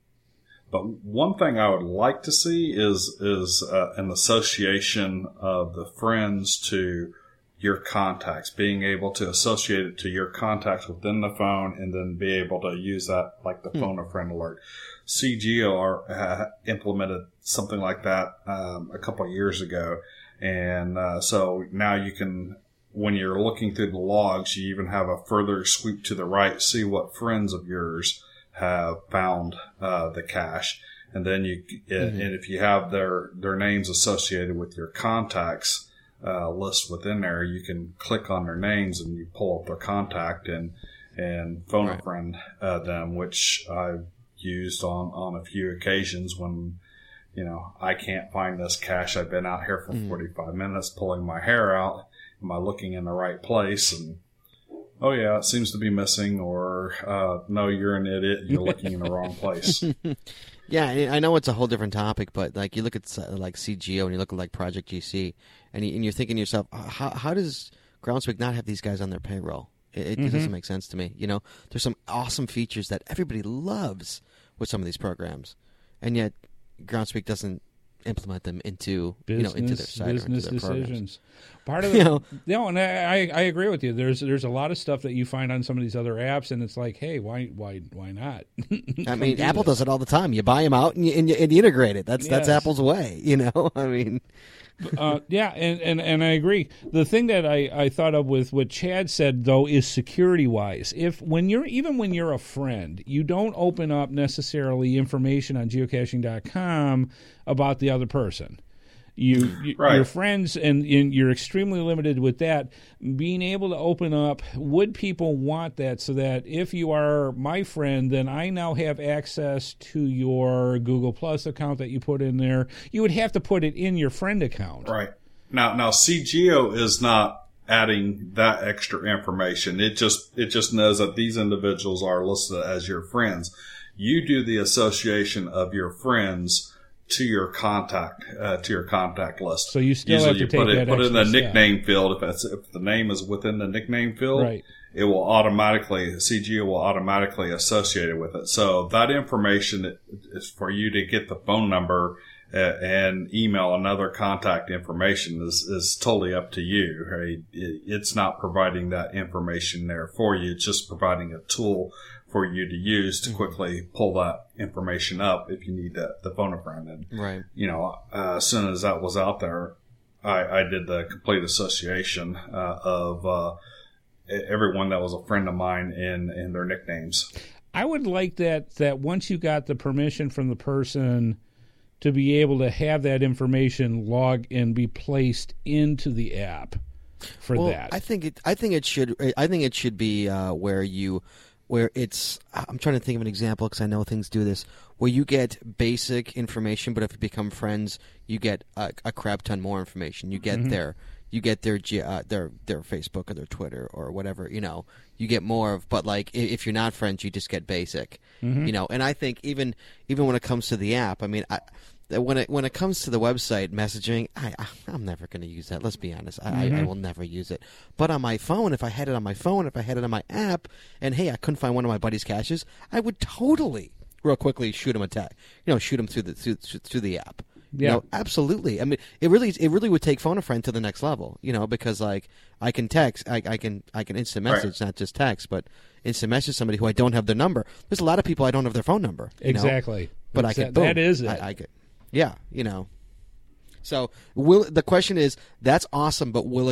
Speaker 4: But one thing I would like to see is is uh, an association of the friends to your contacts, being able to associate it to your contacts within the phone, and then be able to use that like the phone a friend alert. C G O R uh, implemented something like that um, a couple of years ago, and uh, so now you can, when you're looking through the logs, you even have a further sweep to the right, see what friends of yours have found uh, the cache, and then you mm-hmm. and if you have their their names associated with your contacts uh, list within there, you can click on their names and you pull up their contact and and phone right. a friend uh, them, which I've used on on a few occasions when you know I can't find this cache. I've been out here for mm-hmm. forty-five minutes pulling my hair out. Am I looking in the right place? And oh yeah, it seems to be missing, or uh, no, you're an idiot. You're looking in the wrong place.
Speaker 3: Yeah, I know it's a whole different topic, but like you look at like C G O and you look at like Project G C, and, you, and you're thinking to yourself, how, how does Groundspeak not have these guys on their payroll? It, it mm-hmm. doesn't make sense to me. You know, there's some awesome features that everybody loves with some of these programs, and yet Groundspeak doesn't implement them into
Speaker 2: business,
Speaker 3: you know into their site
Speaker 2: business
Speaker 3: or into their
Speaker 2: decisions. Part of the, you know, no, and I, I agree with you. There's there's a lot of stuff that you find on some of these other apps, and it's like, hey, why why why not?
Speaker 3: I mean,
Speaker 2: do
Speaker 3: Apple
Speaker 2: this.
Speaker 3: does it all the time. You buy them out and you, and you, and you integrate it. That's
Speaker 2: Yes.
Speaker 3: that's Apple's way. You know, I mean.
Speaker 2: uh, yeah, and, and, and I agree. The thing that I, I thought of with what Chad said, though, is security-wise. If when you're even when you're a friend, you don't open up necessarily information on geocaching dot com about the other person. You, you
Speaker 4: right.
Speaker 2: your friends, and, and you're extremely limited with that. Being able to open up, would people want that so that if you are my friend, then I now have access to your Google Plus account that you put in there. You would have to put it in your friend account.
Speaker 4: Right. Now, now C G O is not adding that extra information. It just it just knows that these individuals are listed as your friends. You do the association of your friends to your contact uh, to your contact list.
Speaker 2: So you still
Speaker 4: Usually
Speaker 2: have to
Speaker 4: you
Speaker 2: take
Speaker 4: put it
Speaker 2: that
Speaker 4: put it in the
Speaker 2: extra
Speaker 4: nickname
Speaker 2: step.
Speaker 4: field. If that's if the name is within the nickname field,
Speaker 2: Right.
Speaker 4: it will automatically C G O will automatically associate it with it. So that information is for you to get the phone number uh, and email another contact information is is totally up to you. Right? It, it's not providing that information there for you. It's just providing a tool for you to use to quickly pull that information up if you need the, the phone a friend. And,
Speaker 3: right.
Speaker 4: you know, uh, as soon as that was out there, I, I did the complete association uh, of uh, everyone that was a friend of mine in, in their nicknames.
Speaker 2: I would like that, that once you got the permission from the person to be able to have that information log and be placed into the app for
Speaker 3: well,
Speaker 2: that.
Speaker 3: I think it. I think it should. I think it should be uh, where you. Where it's, I'm trying to think of an example because I know things do this, where you get basic information, but if you become friends, you get a, a crap ton more information. You get
Speaker 2: Mm-hmm.
Speaker 3: their, you get their, uh, their, their Facebook or their Twitter or whatever, you know, you get more of, but like if you're not friends, you just get basic,
Speaker 2: Mm-hmm.
Speaker 3: you know, and I think even, even when it comes to the app, I mean, I, when it when it comes to the website messaging, I, I I'm never going to use that. Let's be honest, I,
Speaker 2: Mm-hmm.
Speaker 3: I, I will never use it. But on my phone, if I had it on my phone, if I had it on my app, and hey, I couldn't find one of my buddy's caches, I would totally, real quickly, shoot him a tag. You know, shoot him through the through, through the app.
Speaker 2: Yeah.
Speaker 3: You know, absolutely. I mean, it really it really would take phone a friend to the next level. You know, because like I can text, I, I can I can instant message,
Speaker 4: Right.
Speaker 3: not just text, but instant message somebody who I don't have their number. There's a lot of people I don't have their phone number. You know?
Speaker 2: Exactly.
Speaker 3: But I
Speaker 2: That's
Speaker 3: can.
Speaker 2: that-
Speaker 3: Boom,
Speaker 2: that is it.
Speaker 3: I, I could. Yeah, you know. So will the question is that's awesome, but will it get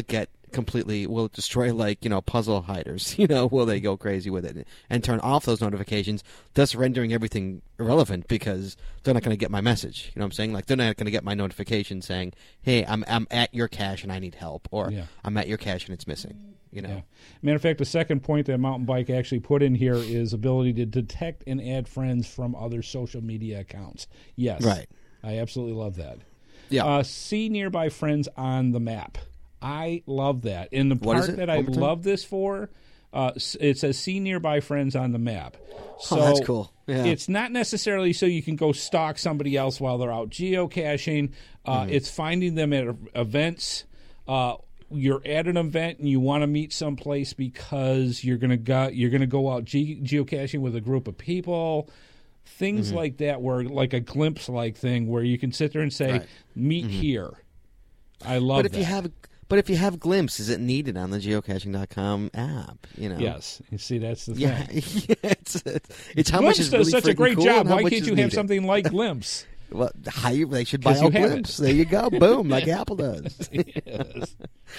Speaker 3: completely, will it destroy, like, you know, puzzle hiders? You know, will they go crazy with it and turn off those notifications, thus rendering everything irrelevant because they're not going to get my message? You know what I'm saying? Like, they're not going to get my notification saying, hey, I'm I'm at your cache and I need help, or
Speaker 2: Yeah.
Speaker 3: I'm at your cache and it's missing. You know?
Speaker 2: Yeah. Matter of fact, the second point that Mountain Bike actually put in here is ability to detect and add friends from other social media accounts. Yes.
Speaker 3: Right.
Speaker 2: I absolutely love that.
Speaker 3: Yeah.
Speaker 2: Uh, see nearby friends on the map. I love that. And the
Speaker 3: What is
Speaker 2: part
Speaker 3: it?
Speaker 2: that I
Speaker 3: One more time?
Speaker 2: love this for, uh, s- it says see nearby friends on the map. So
Speaker 3: Oh, that's cool. Yeah.
Speaker 2: It's not necessarily so you can go stalk somebody else while they're out geocaching. Uh,
Speaker 3: Mm-hmm.
Speaker 2: It's finding them at events. Uh, you're at an event and you want to meet someplace because you're gonna go you're gonna go out ge- geocaching with a group of people. Things
Speaker 3: Mm-hmm.
Speaker 2: like that, where like a glimpse like thing, where you can sit there and say,
Speaker 3: Right.
Speaker 2: "Meet here." I love
Speaker 3: But if
Speaker 2: that.
Speaker 3: you have, but if you have Glimpse, is it needed on the geocaching dot com app? You know.
Speaker 2: Yes, you see, that's the
Speaker 3: Yeah,
Speaker 2: thing.
Speaker 3: yeah, it's, it's, it's how
Speaker 2: Glimpse
Speaker 3: much is
Speaker 2: does
Speaker 3: really
Speaker 2: such a
Speaker 3: freaking
Speaker 2: great
Speaker 3: cool
Speaker 2: job.
Speaker 3: and how
Speaker 2: Why
Speaker 3: much
Speaker 2: can't
Speaker 3: is
Speaker 2: you have
Speaker 3: needed.
Speaker 2: something like Glimpse?
Speaker 3: Well, how you, they should buy
Speaker 2: 'Cause
Speaker 3: out
Speaker 2: you have
Speaker 3: Glimpse.
Speaker 2: it.
Speaker 3: There you go. Boom, like Apple does.
Speaker 2: Yes.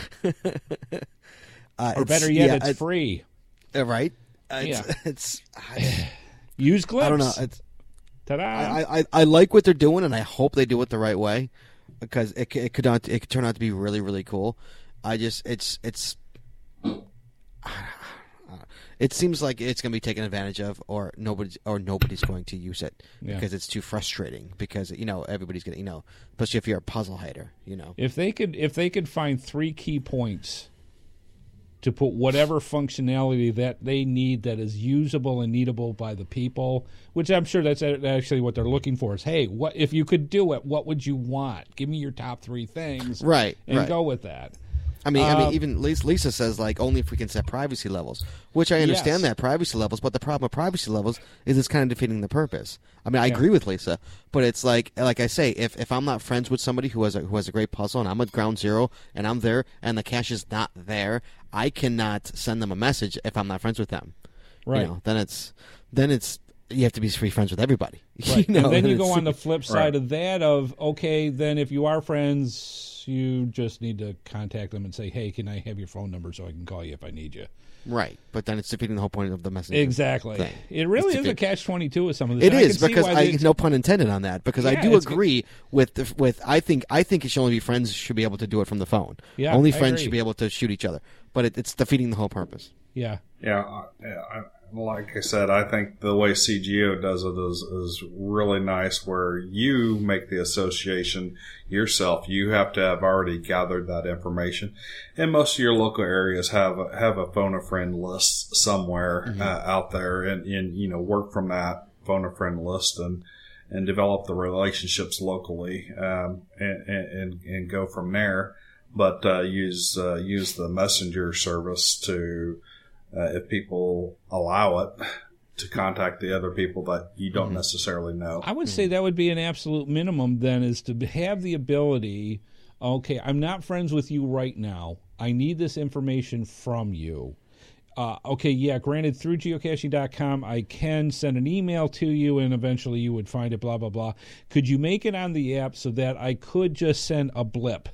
Speaker 3: Uh,
Speaker 2: Or
Speaker 3: it's-
Speaker 2: better yet,
Speaker 3: yeah,
Speaker 2: it's
Speaker 3: it-
Speaker 2: free.
Speaker 3: uh, right? Uh, it's,
Speaker 2: Yeah.
Speaker 3: it's, I,
Speaker 2: Use Glimpse.
Speaker 3: I don't know. It's,
Speaker 2: Ta-da!
Speaker 3: I, I, I like what they're doing, and I hope they do it the right way, because it c- it could not, it could turn out to be really really cool. I just it's it's it seems like it's going to be taken advantage of, or nobody's or nobody's going to use it
Speaker 2: Yeah.
Speaker 3: because it's too frustrating. Because you know everybody's going to, you know, especially if you're a puzzle hider, you know.
Speaker 2: If they could, if they could find three key points to put whatever functionality that they need that is usable and needable by the people, which I'm sure that's a- actually what they're looking for, is hey, what if you could do it? What would you want? Give me your top three things,
Speaker 3: Right,
Speaker 2: and
Speaker 3: right.
Speaker 2: go with that.
Speaker 3: I mean, I
Speaker 2: Um,
Speaker 3: mean, even Lisa, Lisa says like only if we can set privacy levels, which I understand
Speaker 2: Yes.
Speaker 3: that privacy levels. But the problem with privacy levels is it's kind of defeating the purpose. I mean, I
Speaker 2: Yeah.
Speaker 3: agree with Lisa, but it's like, like I say, if, if I'm not friends with somebody who has a, who has a great puzzle and I'm at ground zero and I'm there and the cache is not there, I cannot send them a message if I'm not friends with them.
Speaker 2: Right.
Speaker 3: You know, then it's then it's you have to be free friends with everybody.
Speaker 2: Right.
Speaker 3: You know,
Speaker 2: and then you
Speaker 3: it's-
Speaker 2: go on the flip side
Speaker 4: Right.
Speaker 2: of that of, okay, then if you are friends, you just need to contact them and say, hey, can I have your phone number so I can call you if I need you?
Speaker 3: right, but then it's defeating the whole point of the message.
Speaker 2: Exactly.
Speaker 3: thing.
Speaker 2: It really
Speaker 3: It's
Speaker 2: is a
Speaker 3: defeat-
Speaker 2: catch twenty-two with some of this.
Speaker 3: It
Speaker 2: And I
Speaker 3: is
Speaker 2: can see
Speaker 3: because
Speaker 2: why
Speaker 3: I
Speaker 2: they-
Speaker 3: no pun intended on that, because I
Speaker 2: Yeah,
Speaker 3: do
Speaker 2: it's
Speaker 3: agree with the, with I think I think it should only be friends should be able to do it from the phone.
Speaker 2: Yeah,
Speaker 3: only
Speaker 2: I
Speaker 3: friends
Speaker 2: agree.
Speaker 3: should be able to shoot each other, but it, it's defeating the whole purpose.
Speaker 2: Yeah.
Speaker 4: Yeah, I- yeah. I, like I said, I think the way C G O does it is is really nice. Where you make the association yourself, you have to have already gathered that information, and most of your local areas have a, have a phone a friend list somewhere
Speaker 3: Mm-hmm.
Speaker 4: uh, out there, and, and you know work from that phone a friend list and and develop the relationships locally, um, and, and and go from there. But uh, use uh, use the messenger service to. Uh, if people allow it, to contact the other people that you don't
Speaker 3: Mm-hmm.
Speaker 4: necessarily know.
Speaker 2: I would say that would be an absolute minimum then, is to have the ability, okay, I'm not friends with you right now. I need this information from you. Uh, okay, yeah, granted, through geocaching dot com, I can send an email to you and eventually you would find it, blah, blah, blah. Could you make it on the app so that I could just send a blip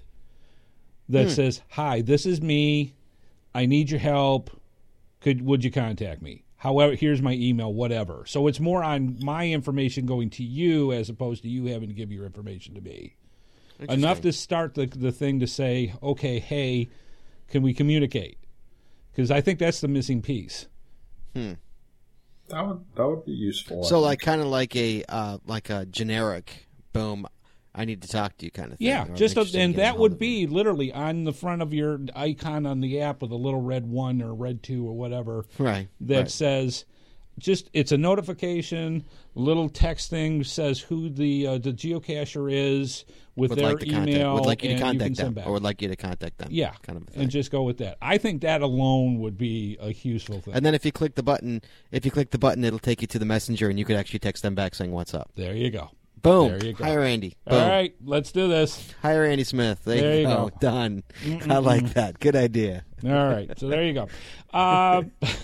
Speaker 2: that
Speaker 3: Hmm.
Speaker 2: says, hi, this is me. I need your help. Could would you contact me? However, here's my email, whatever. So it's more on my information going to you as opposed to you having to give your information to me. Enough to start the the thing to say, okay, hey, can we communicate? Because I think that's the missing piece.
Speaker 4: That would that would be useful. I
Speaker 3: So
Speaker 4: think.
Speaker 3: like kind of like a uh, like a generic boom. I need to talk to you kind of thing.
Speaker 2: Yeah,
Speaker 3: or I'm
Speaker 2: just a,
Speaker 3: interested in
Speaker 2: and
Speaker 3: getting
Speaker 2: that
Speaker 3: hold
Speaker 2: would
Speaker 3: of
Speaker 2: be
Speaker 3: you.
Speaker 2: literally on the front of your icon on the app with a little red one or red two or whatever.
Speaker 3: Right,
Speaker 2: That
Speaker 3: right.
Speaker 2: says, just it's a notification. Little text thing says who the uh, the geocacher is with
Speaker 3: would
Speaker 2: their
Speaker 3: like to contact,
Speaker 2: email.
Speaker 3: would like you to
Speaker 2: and
Speaker 3: contact
Speaker 2: can
Speaker 3: them,
Speaker 2: send back.
Speaker 3: or would like you to contact them.
Speaker 2: Yeah,
Speaker 3: kind of a thing.
Speaker 2: and just go with that. I think that alone would be a useful thing.
Speaker 3: And then if you click the button, if you click the button, it'll take you to the messenger, and you could actually text them back saying "What's up."
Speaker 2: there you go.
Speaker 3: Boom.
Speaker 2: There you go.
Speaker 3: Hire Andy. Boom.
Speaker 2: All right, let's do this.
Speaker 3: Hire Andy Smith. There,
Speaker 2: There
Speaker 3: you
Speaker 2: you
Speaker 3: go.
Speaker 2: go.
Speaker 3: Done. I like that. Good idea.
Speaker 2: All right, so there you go. Uh,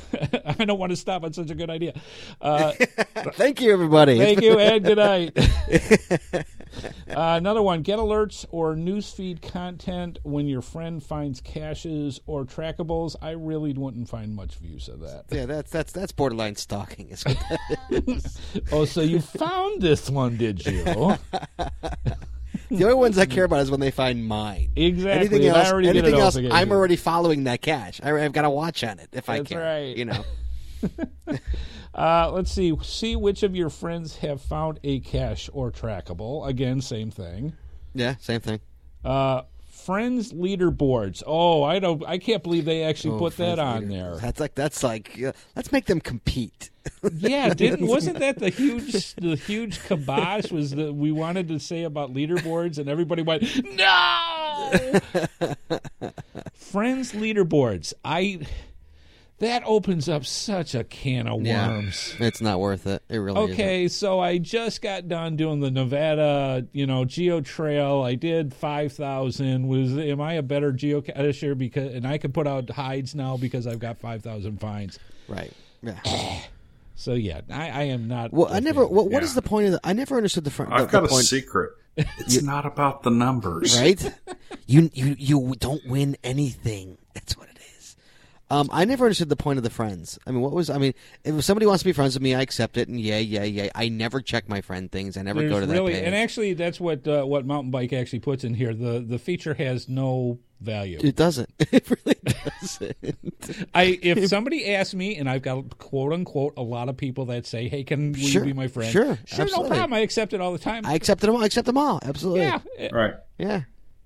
Speaker 2: I don't want to stop on such a good idea. Uh,
Speaker 3: Thank you, everybody.
Speaker 2: thank you and good night. Uh, another one, get alerts or newsfeed content when your friend finds caches or trackables. I really wouldn't find much use of that.
Speaker 3: Yeah, that's that's that's borderline stalking. Is what that is.
Speaker 2: Oh, so you found this one, did you?
Speaker 3: The only ones I care about is when they find mine.
Speaker 2: Exactly.
Speaker 3: Anything
Speaker 2: and I
Speaker 3: else,
Speaker 2: already did
Speaker 3: anything
Speaker 2: it
Speaker 3: else
Speaker 2: also
Speaker 3: I'm
Speaker 2: gave
Speaker 3: already following that cache. I, I've got to watch on it if I
Speaker 2: That's
Speaker 3: can.
Speaker 2: right.
Speaker 3: You know.
Speaker 2: Uh, let's see. See which of your friends have found a cache or trackable. Again, same thing.
Speaker 3: Yeah, same thing.
Speaker 2: Uh, friends leaderboards. Oh, I don't. I can't believe they actually
Speaker 3: Oh,
Speaker 2: put that
Speaker 3: friends
Speaker 2: on
Speaker 3: leader.
Speaker 2: there.
Speaker 3: That's like that's like uh, let's make them compete.
Speaker 2: Yeah, didn't wasn't that the huge the huge kibosh was that we wanted to say about leaderboards and everybody went no. Friends leaderboards. I. That opens up such a can of worms.
Speaker 3: Yeah, it's not worth it. It really
Speaker 2: Okay,
Speaker 3: isn't.
Speaker 2: so I just got done doing the Nevada, you know, Geo Trail. I did five thousand. Was am I a better geocacher because and I can put out hides now because I've got five thousand finds.
Speaker 3: Right. Yeah.
Speaker 2: So yeah, I, I am not.
Speaker 3: Well, I never. What, what
Speaker 4: Yeah.
Speaker 3: is the point of the? I never understood the front.
Speaker 4: I've
Speaker 3: the,
Speaker 4: got
Speaker 3: the
Speaker 4: a
Speaker 3: point,
Speaker 4: secret. It's not about the numbers.
Speaker 3: right? you you you don't win anything. That's what it is. Um, I never understood the point of the friends. I mean, what was? I mean, if somebody wants to be friends with me, I accept it, and yay, yay, yay. I never check my friend things. I never
Speaker 2: There's
Speaker 3: go to that
Speaker 2: really,
Speaker 3: page.
Speaker 2: and actually, that's what uh, what Mountain Bike actually puts in here. The the feature has no value.
Speaker 3: It doesn't. It really doesn't.
Speaker 2: I if somebody asks me, and I've got quote unquote a lot of people that say, "Hey, can will
Speaker 3: Sure,
Speaker 2: you be my friend?"
Speaker 3: sure,
Speaker 2: sure, no
Speaker 3: absolutely.
Speaker 2: problem. I accept it all the time.
Speaker 3: I accept them all. I accept them all. Absolutely.
Speaker 2: yeah,
Speaker 4: Right.
Speaker 3: Yeah.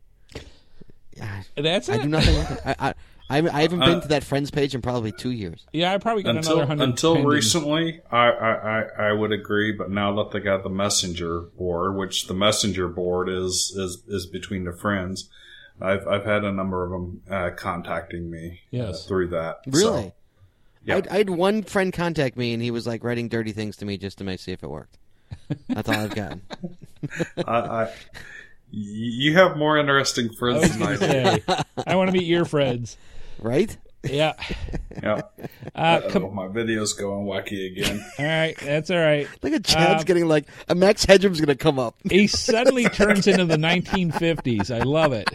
Speaker 3: Yeah.
Speaker 2: that's it.
Speaker 3: I do nothing with it. I, I, I I haven't been
Speaker 4: Uh,
Speaker 3: to that friends page in probably two years.
Speaker 2: Yeah, I probably got
Speaker 4: Until
Speaker 2: another hundred.
Speaker 4: until
Speaker 2: pending.
Speaker 4: recently, I, I, I, I would agree. But now that they got the messenger board, which the messenger board is is, is between the friends, I've I've had a number of them uh, contacting me
Speaker 2: Yes.
Speaker 4: uh, through that.
Speaker 3: Really?
Speaker 4: So, yeah.
Speaker 3: I'd, I had one friend contact me, and he was like writing dirty things to me just to make see if it worked. That's all I've gotten.
Speaker 4: I, I, you have more interesting
Speaker 2: I
Speaker 4: friends
Speaker 2: was
Speaker 4: than I
Speaker 2: gonna
Speaker 4: do.
Speaker 2: say, I want to meet your friends.
Speaker 3: Right?
Speaker 2: Yeah.
Speaker 4: Yeah.
Speaker 2: Uh,
Speaker 4: Uh-oh,
Speaker 2: com-
Speaker 4: my video's going wacky again.
Speaker 2: all right, that's all right.
Speaker 3: Look at Chad's
Speaker 2: Um,
Speaker 3: getting like a Max Headroom's going to come up.
Speaker 2: He suddenly turns into the nineteen fifties. I love it.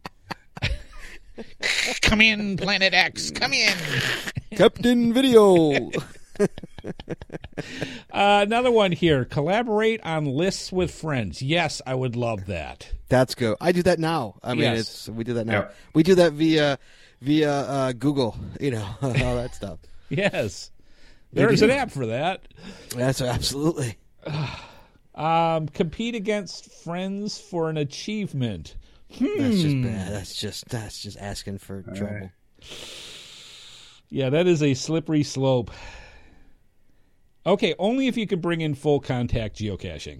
Speaker 2: Come in, Planet X. Come in.
Speaker 3: Captain Video.
Speaker 2: Uh, another one here. Collaborate on lists with friends. Yes, I would love that.
Speaker 3: That's good. I do that now. I mean,
Speaker 2: Yes.
Speaker 3: it's we do that now.
Speaker 4: Yeah.
Speaker 3: We do that via via uh, Google. You know, all that stuff.
Speaker 2: Yes. There's an app for that.
Speaker 3: That's absolutely.
Speaker 2: Um, compete against friends for an achievement.
Speaker 3: That's just
Speaker 2: Hmm.
Speaker 3: bad. That's just that's just asking for trouble.
Speaker 2: Yeah, that is a slippery slope. Okay, only if you could bring in full contact geocaching.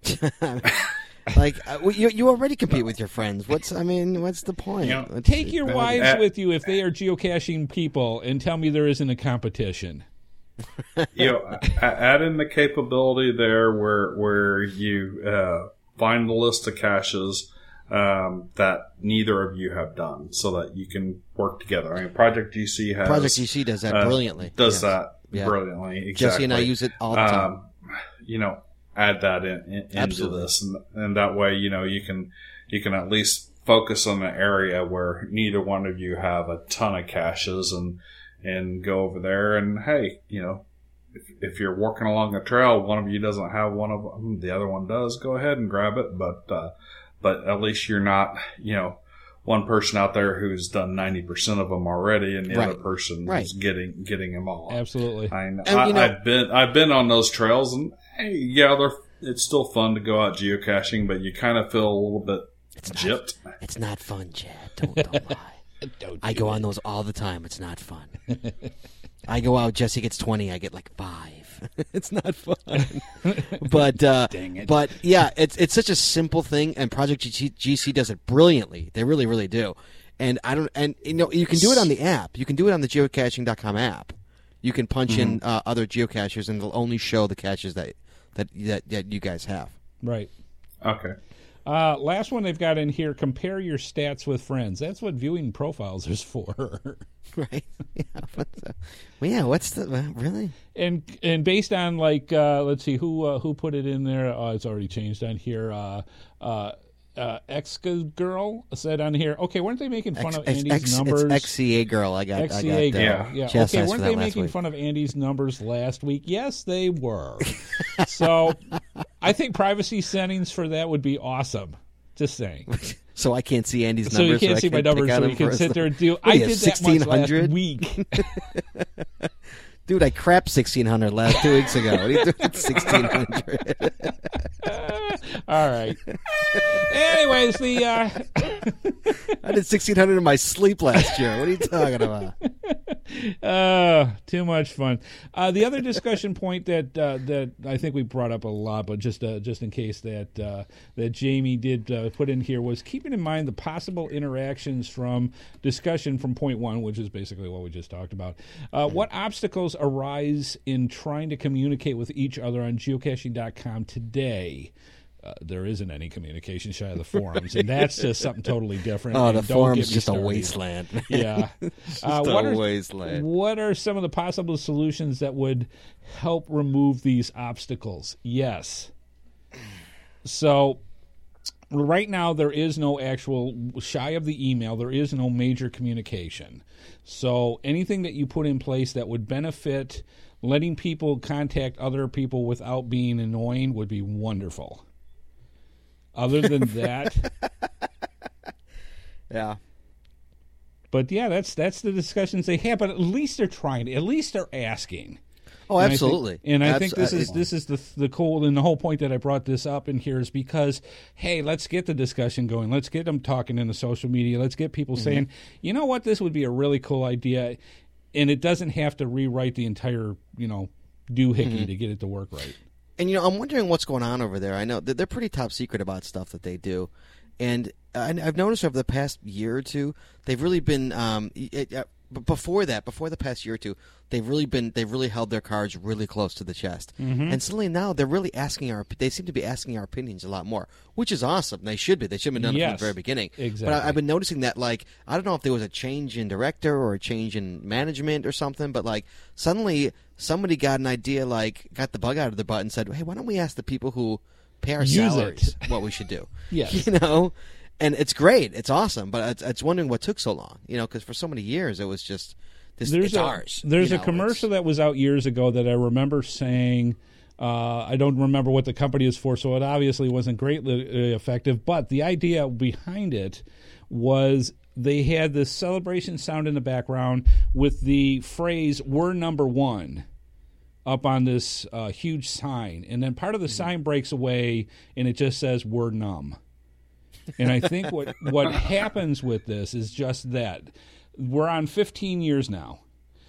Speaker 3: Like uh, you, you already compete with your friends. What's I mean, what's the point?
Speaker 4: Yeah.
Speaker 3: It's-
Speaker 2: Take your
Speaker 3: it's-
Speaker 2: wives
Speaker 4: Uh,
Speaker 2: with you if they are geocaching people and tell me there isn't a competition.
Speaker 4: You know, a- add in the capability there where where you uh, find the list of caches um, that neither of you have done, so that you can work together. I mean, Project G C has
Speaker 3: Project G C does that
Speaker 4: uh,
Speaker 3: brilliantly.
Speaker 4: Does
Speaker 3: Yes.
Speaker 4: that
Speaker 3: Yeah.
Speaker 4: brilliantly. Exactly.
Speaker 3: Jesse and I use it all the time.
Speaker 4: Um, you know, add that in, in into
Speaker 3: Absolutely.
Speaker 4: this, and, and that way, you know, you can you can at least focus on an area where neither one of you have a ton of caches, and and go over there. And hey, you know, if, if you're walking along a trail, one of you doesn't have one of them, the other one does. Go ahead and grab it, but uh, but at least you're not, you know, one person out there who's done ninety percent of them already, and the
Speaker 3: Right.
Speaker 4: other person
Speaker 3: Right.
Speaker 4: is getting getting them all.
Speaker 2: Absolutely.
Speaker 4: I know.
Speaker 3: And,
Speaker 4: I,
Speaker 3: you know-
Speaker 4: I've been I've been on those trails, and hey, yeah, they're it's still fun to go out geocaching, but you kind of feel a little bit
Speaker 3: It's not,
Speaker 4: gypped.
Speaker 3: it's not fun, Chad. Don't, don't lie.
Speaker 2: Don't
Speaker 3: I
Speaker 2: do
Speaker 3: go
Speaker 2: it.
Speaker 3: on those all the time. It's not fun. I go out. Jesse gets twenty. I get like five. It's not fun. But uh,
Speaker 2: Dang it.
Speaker 3: but yeah, it's it's such a simple thing, and Project G C, G C does it brilliantly. They really really do. And I don't. And you know, you can do it on the app. You can do it on the geocaching dot com app. You can punch in uh, other geocachers, and it'll only show the caches that that that, that you guys have.
Speaker 2: Right.
Speaker 4: Okay.
Speaker 2: Uh, last one they've got in here, compare your stats with friends. That's what viewing profiles is for.
Speaker 3: Right. Yeah. What the, well, yeah. What's the uh, really?
Speaker 2: And and based on like uh, let's see who uh, who put it in there. Oh, it's already changed on here. Uh, uh, uh, X girl said on here. Okay, weren't they making fun
Speaker 3: X,
Speaker 2: of Andy's
Speaker 3: X,
Speaker 2: numbers?
Speaker 3: It's X C A girl. I got.
Speaker 2: X C
Speaker 3: I
Speaker 2: A
Speaker 3: got.
Speaker 2: girl.
Speaker 3: Uh,
Speaker 2: Yeah.
Speaker 3: chastised
Speaker 2: Okay,
Speaker 3: for
Speaker 2: weren't
Speaker 3: that
Speaker 2: they
Speaker 3: last
Speaker 2: making
Speaker 3: week.
Speaker 2: fun of Andy's numbers last week? Yes, they were. So I think privacy settings for that would be awesome. Just saying.
Speaker 3: So I can't see Andy's
Speaker 2: So you
Speaker 3: numbers.
Speaker 2: can't
Speaker 3: I
Speaker 2: see my
Speaker 3: pick
Speaker 2: numbers,
Speaker 3: out
Speaker 2: so
Speaker 3: him
Speaker 2: you can
Speaker 3: for
Speaker 2: sit
Speaker 3: us.
Speaker 2: there and do.
Speaker 3: What
Speaker 2: I
Speaker 3: are you,
Speaker 2: did that much last
Speaker 3: sixteen hundred?
Speaker 2: week.
Speaker 3: Dude, I crapped sixteen hundred last two weeks ago. What are you doing? sixteen hundred.
Speaker 2: All right. Anyways, the uh,
Speaker 3: I did sixteen hundred in my sleep last year. What are you talking about?
Speaker 2: uh, too much fun. Uh, the other discussion point that uh, that I think we brought up a lot, but just uh, just in case that uh, that Jamie did uh, put in here was keeping in mind the possible interactions from discussion from point one, which is basically what we just talked about. Uh, what obstacles arise in trying to communicate with each other on geocaching dot com today? Uh, there isn't any communication shy of the forums, and that's just something totally different.
Speaker 3: Oh,
Speaker 2: And
Speaker 3: the
Speaker 2: don't
Speaker 3: forum's
Speaker 2: get me
Speaker 3: just a
Speaker 2: started.
Speaker 3: wasteland.
Speaker 2: Yeah.
Speaker 3: Just
Speaker 2: Uh,
Speaker 3: a
Speaker 2: what are,
Speaker 3: wasteland.
Speaker 2: What are some of the possible solutions that would help remove these obstacles? Yes. So right now there is no actual, shy of the email, there is no major communication. So anything that you put in place that would benefit letting people contact other people without being annoying would be wonderful. Other than that,
Speaker 3: Yeah.
Speaker 2: but yeah, that's that's the discussions they have. But at least they're trying. At least they're asking.
Speaker 3: Oh,
Speaker 2: And I think-
Speaker 3: absolutely.
Speaker 2: And I
Speaker 3: Abs-
Speaker 2: think this
Speaker 3: uh,
Speaker 2: is this is the the cool and the whole point that I brought this up in here is because hey, let's get the discussion going. Let's get them talking in the social media. Let's get people
Speaker 3: Mm-hmm.
Speaker 2: saying, you know what, this would be a really cool idea, and it doesn't have to rewrite the entire you know doohickey
Speaker 3: Mm-hmm.
Speaker 2: to get it to work right.
Speaker 3: And, you know, I'm wondering what's going on over there. I know that they're pretty top secret about stuff that they do. And I- I've noticed over the past year or two, they've really been, um, it, uh, but before that, before the past year or two, they've really been, they've really held their cards really close to the chest.
Speaker 2: Mm-hmm.
Speaker 3: And suddenly now they're really asking our, they seem to be asking our opinions a lot more, which is awesome. They should be. They should have been done it from
Speaker 2: Yes,
Speaker 3: the very beginning.
Speaker 2: exactly.
Speaker 3: But I, I've been noticing that, like, I don't know if there was a change in director or a change in management or something, but, like, suddenly somebody got an idea, like, got the bug out of their butt and said, hey, why don't we ask the people who pay our
Speaker 2: Use
Speaker 3: salaries
Speaker 2: it.
Speaker 3: what we should do?
Speaker 2: Yes.
Speaker 3: You know? And it's great. It's awesome. But it's, it's wondering what took so long, you know, because for so many years it was just, this,
Speaker 2: There's
Speaker 3: it's
Speaker 2: a,
Speaker 3: ours.
Speaker 2: There's
Speaker 3: you
Speaker 2: a
Speaker 3: know,
Speaker 2: commercial
Speaker 3: it's-
Speaker 2: that was out years ago that I remember saying, uh, I don't remember what the company is for, so it obviously wasn't greatly uh, effective. But the idea behind it was they had this celebration sound in the background with the phrase, we're number one, up on this uh, huge sign. And then part of the sign breaks away and it just says, we're numb. And I think what, what happens with this is just that. We're on fifteen years now.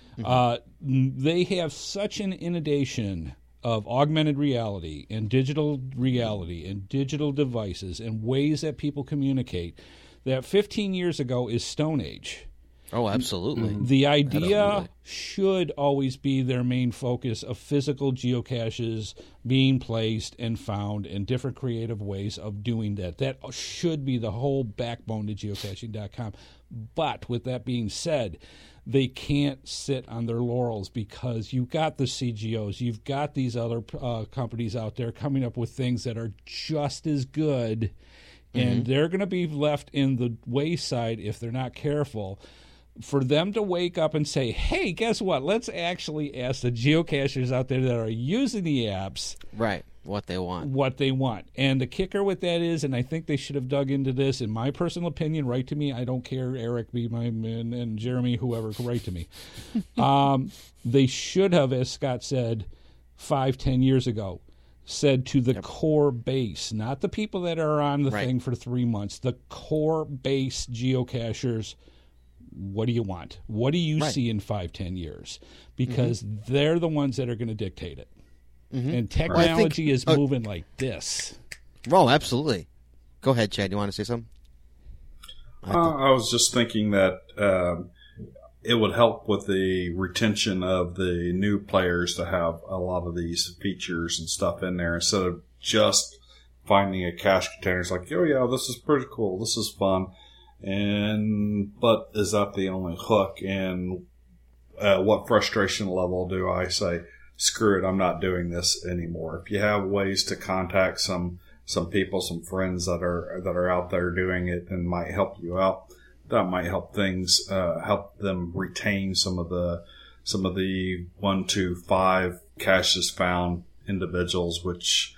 Speaker 2: Uh, they have such an inundation of augmented reality and digital reality and digital devices and ways that people communicate that fifteen years ago is Stone Age.
Speaker 3: Oh, absolutely.
Speaker 2: The idea
Speaker 3: Absolutely.
Speaker 2: should always be their main focus of physical geocaches being placed and found and different creative ways of doing that. That should be the whole backbone to geocaching dot com. But with that being said, they can't sit on their laurels because you've got the C G Os, you've got these other uh, companies out there coming up with things that are just as good, and
Speaker 3: Mm-hmm.
Speaker 2: they're going to be left in the wayside if they're not careful. For them to wake up and say, hey, guess what? Let's actually ask the geocachers out there that are using the apps
Speaker 3: Right. What they want.
Speaker 2: what they want. And the kicker with that is, and I think they should have dug into this, in my personal opinion, write to me. I don't care, Eric, be my and, and Jeremy, whoever, write to me. um, they should have, as Scott said, five, ten years ago, said to the core base, not the people that are on the
Speaker 3: Right.
Speaker 2: thing for three months, the core base geocachers, what do you want? What do you
Speaker 3: Right.
Speaker 2: see in five, ten years? Because they're the ones that are going to dictate it. And technology is
Speaker 3: uh,
Speaker 2: moving like this.
Speaker 3: Oh, absolutely. Go ahead, Chad. You want to say something? I
Speaker 4: Uh, I was just thinking that um, it would help with the retention of the new players to have a lot of these features and stuff in there instead of just finding a cache container is like, oh yeah, this is pretty cool, this is fun, and but is that the only hook? And uh, what frustration level do I say, screw it, I'm not doing this anymore? If you have ways to contact some some people, some friends that are that are out there doing it and might help you out, that might help things, uh, help them retain some of the some of the one to five caches found individuals, which,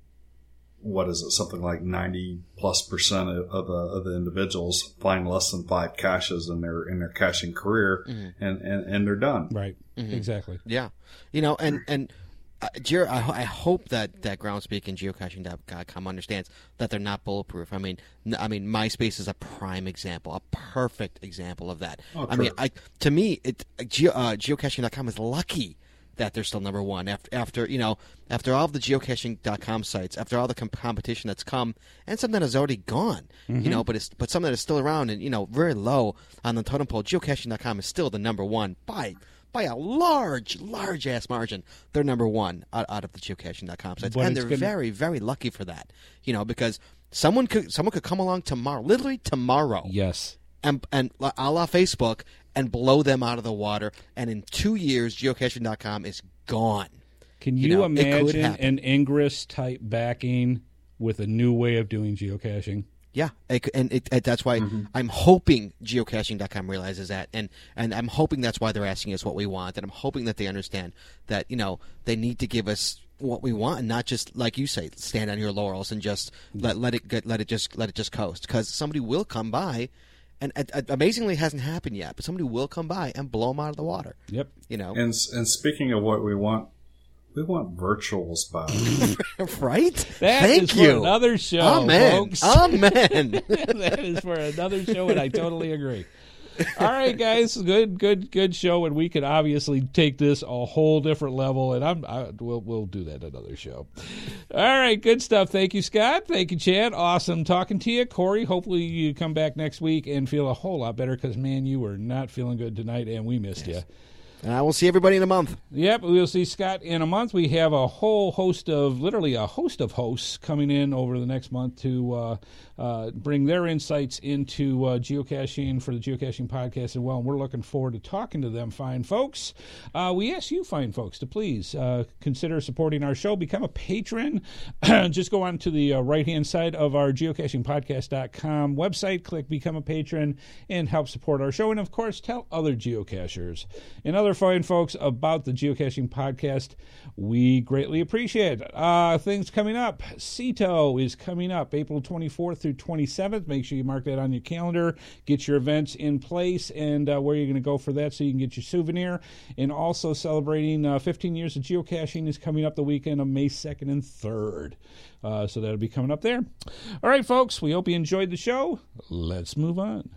Speaker 4: what is it, something like ninety plus percent of, of the of the individuals find less than five caches in their in their caching career, mm-hmm. and, and, and they're done.
Speaker 2: Right. Mm-hmm. Exactly.
Speaker 3: Yeah. You know, and and uh, Geo, I, I hope that that Groundspeak and geocaching dot com understands that they're not bulletproof. I mean, I mean, MySpace is a prime example, a perfect example of that.
Speaker 4: Oh,
Speaker 3: I mean, I to me, it Geo, uh, geocaching dot com is lucky that they're still number one after after you know after all of the geocaching dot com sites, after all the com- competition that's come, and some that has already gone, mm-hmm. you know, but it's but some that is still around and you know very low on the totem pole. geocaching dot com is still the number one by by a large, large ass margin. They're number one out, out of the geocaching dot com sites, but and they're gonna... very, very lucky for that, you know, because someone could someone could come along tomorrow, literally tomorrow,
Speaker 2: yes,
Speaker 3: and and a la Facebook, and blow them out of the water, and in two years, geocaching dot com is gone.
Speaker 2: Can you,
Speaker 3: you know,
Speaker 2: imagine an Ingress-type backing with a new way of doing geocaching?
Speaker 3: Yeah, it, and it, it, that's why mm-hmm. I'm hoping geocaching dot com realizes that, and, and I'm hoping that's why they're asking us what we want, and I'm hoping that they understand that, you know, they need to give us what we want, and not just, like you say, stand on your laurels and just let let it get, let it just let it just coast, because somebody will come by. And uh, amazingly, it hasn't happened yet, but somebody will come by and blow them out of the water.
Speaker 2: Yep.
Speaker 3: You know.
Speaker 4: And and speaking of what we want, we want virtuals back.
Speaker 3: Right?
Speaker 2: That
Speaker 3: Thank
Speaker 2: is
Speaker 3: you.
Speaker 2: For another show,
Speaker 3: Amen.
Speaker 2: folks.
Speaker 3: Amen.
Speaker 2: That is for another show, and I totally agree. All right, guys, good, good, good show, and we could obviously take this a whole different level, and I'm, I, we'll, we'll do that another show. All right, good stuff. Thank you, Scott. Thank you, Chad. Awesome talking to you, Corey. Hopefully, you come back next week and feel a whole lot better, because man, you were not feeling good tonight, and we missed yes. you.
Speaker 3: And I will see everybody in a month.
Speaker 2: Yep, we'll see Scott in a month. We have a whole host of, literally a host of hosts coming in over the next month to uh, uh, bring their insights into uh, geocaching for the Geocaching Podcast as well. And we're looking forward to talking to them fine folks. Uh, we ask you fine folks to please uh, consider supporting our show. Become a patron. Just go on to the uh, right-hand side of our geocaching podcast dot com website, click Become a Patron, and help support our show. And, of course, tell other geocachers and other fine folks about the Geocaching Podcast. We greatly appreciate it. Uh, things coming up. C E T O is coming up April twenty-fourth through twenty-seventh. Make sure you mark that on your calendar. Get your events in place and uh, where you're going to go for that so you can get your souvenir. And also celebrating uh, fifteen years of geocaching is coming up the weekend of May second and third. Uh, so that'll be coming up there. All right, folks, we hope you enjoyed the show. Let's move on.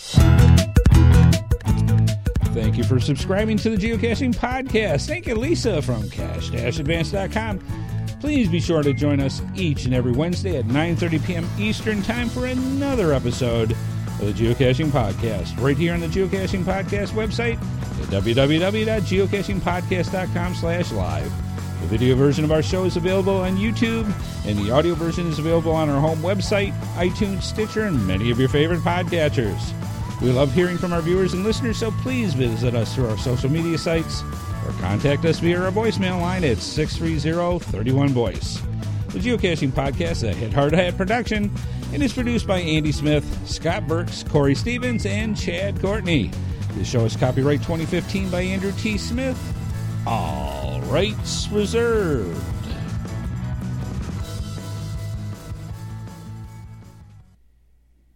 Speaker 2: Thank you for subscribing to the Geocaching Podcast. Thank you, Lisa from cache dash advance dot com. Please be sure to join us each and every Wednesday at nine thirty p.m. Eastern Time for another episode of the Geocaching Podcast, right here on the Geocaching Podcast website at w w w dot geocaching podcast dot com slash live. The video version of our show is available on YouTube, and the audio version is available on our home website, iTunes, Stitcher, and many of your favorite podcatchers. We love hearing from our viewers and listeners, so please visit us through our social media sites or contact us via our voicemail line at six three zero, three one, voice. The Geocaching Podcast is a Hit Hard Hat production and is produced by Andy Smith, Scott Burks, Corey Stevens, and Chad Courtney. This show is copyright twenty fifteen by Andrew T. Smith. All rights reserved.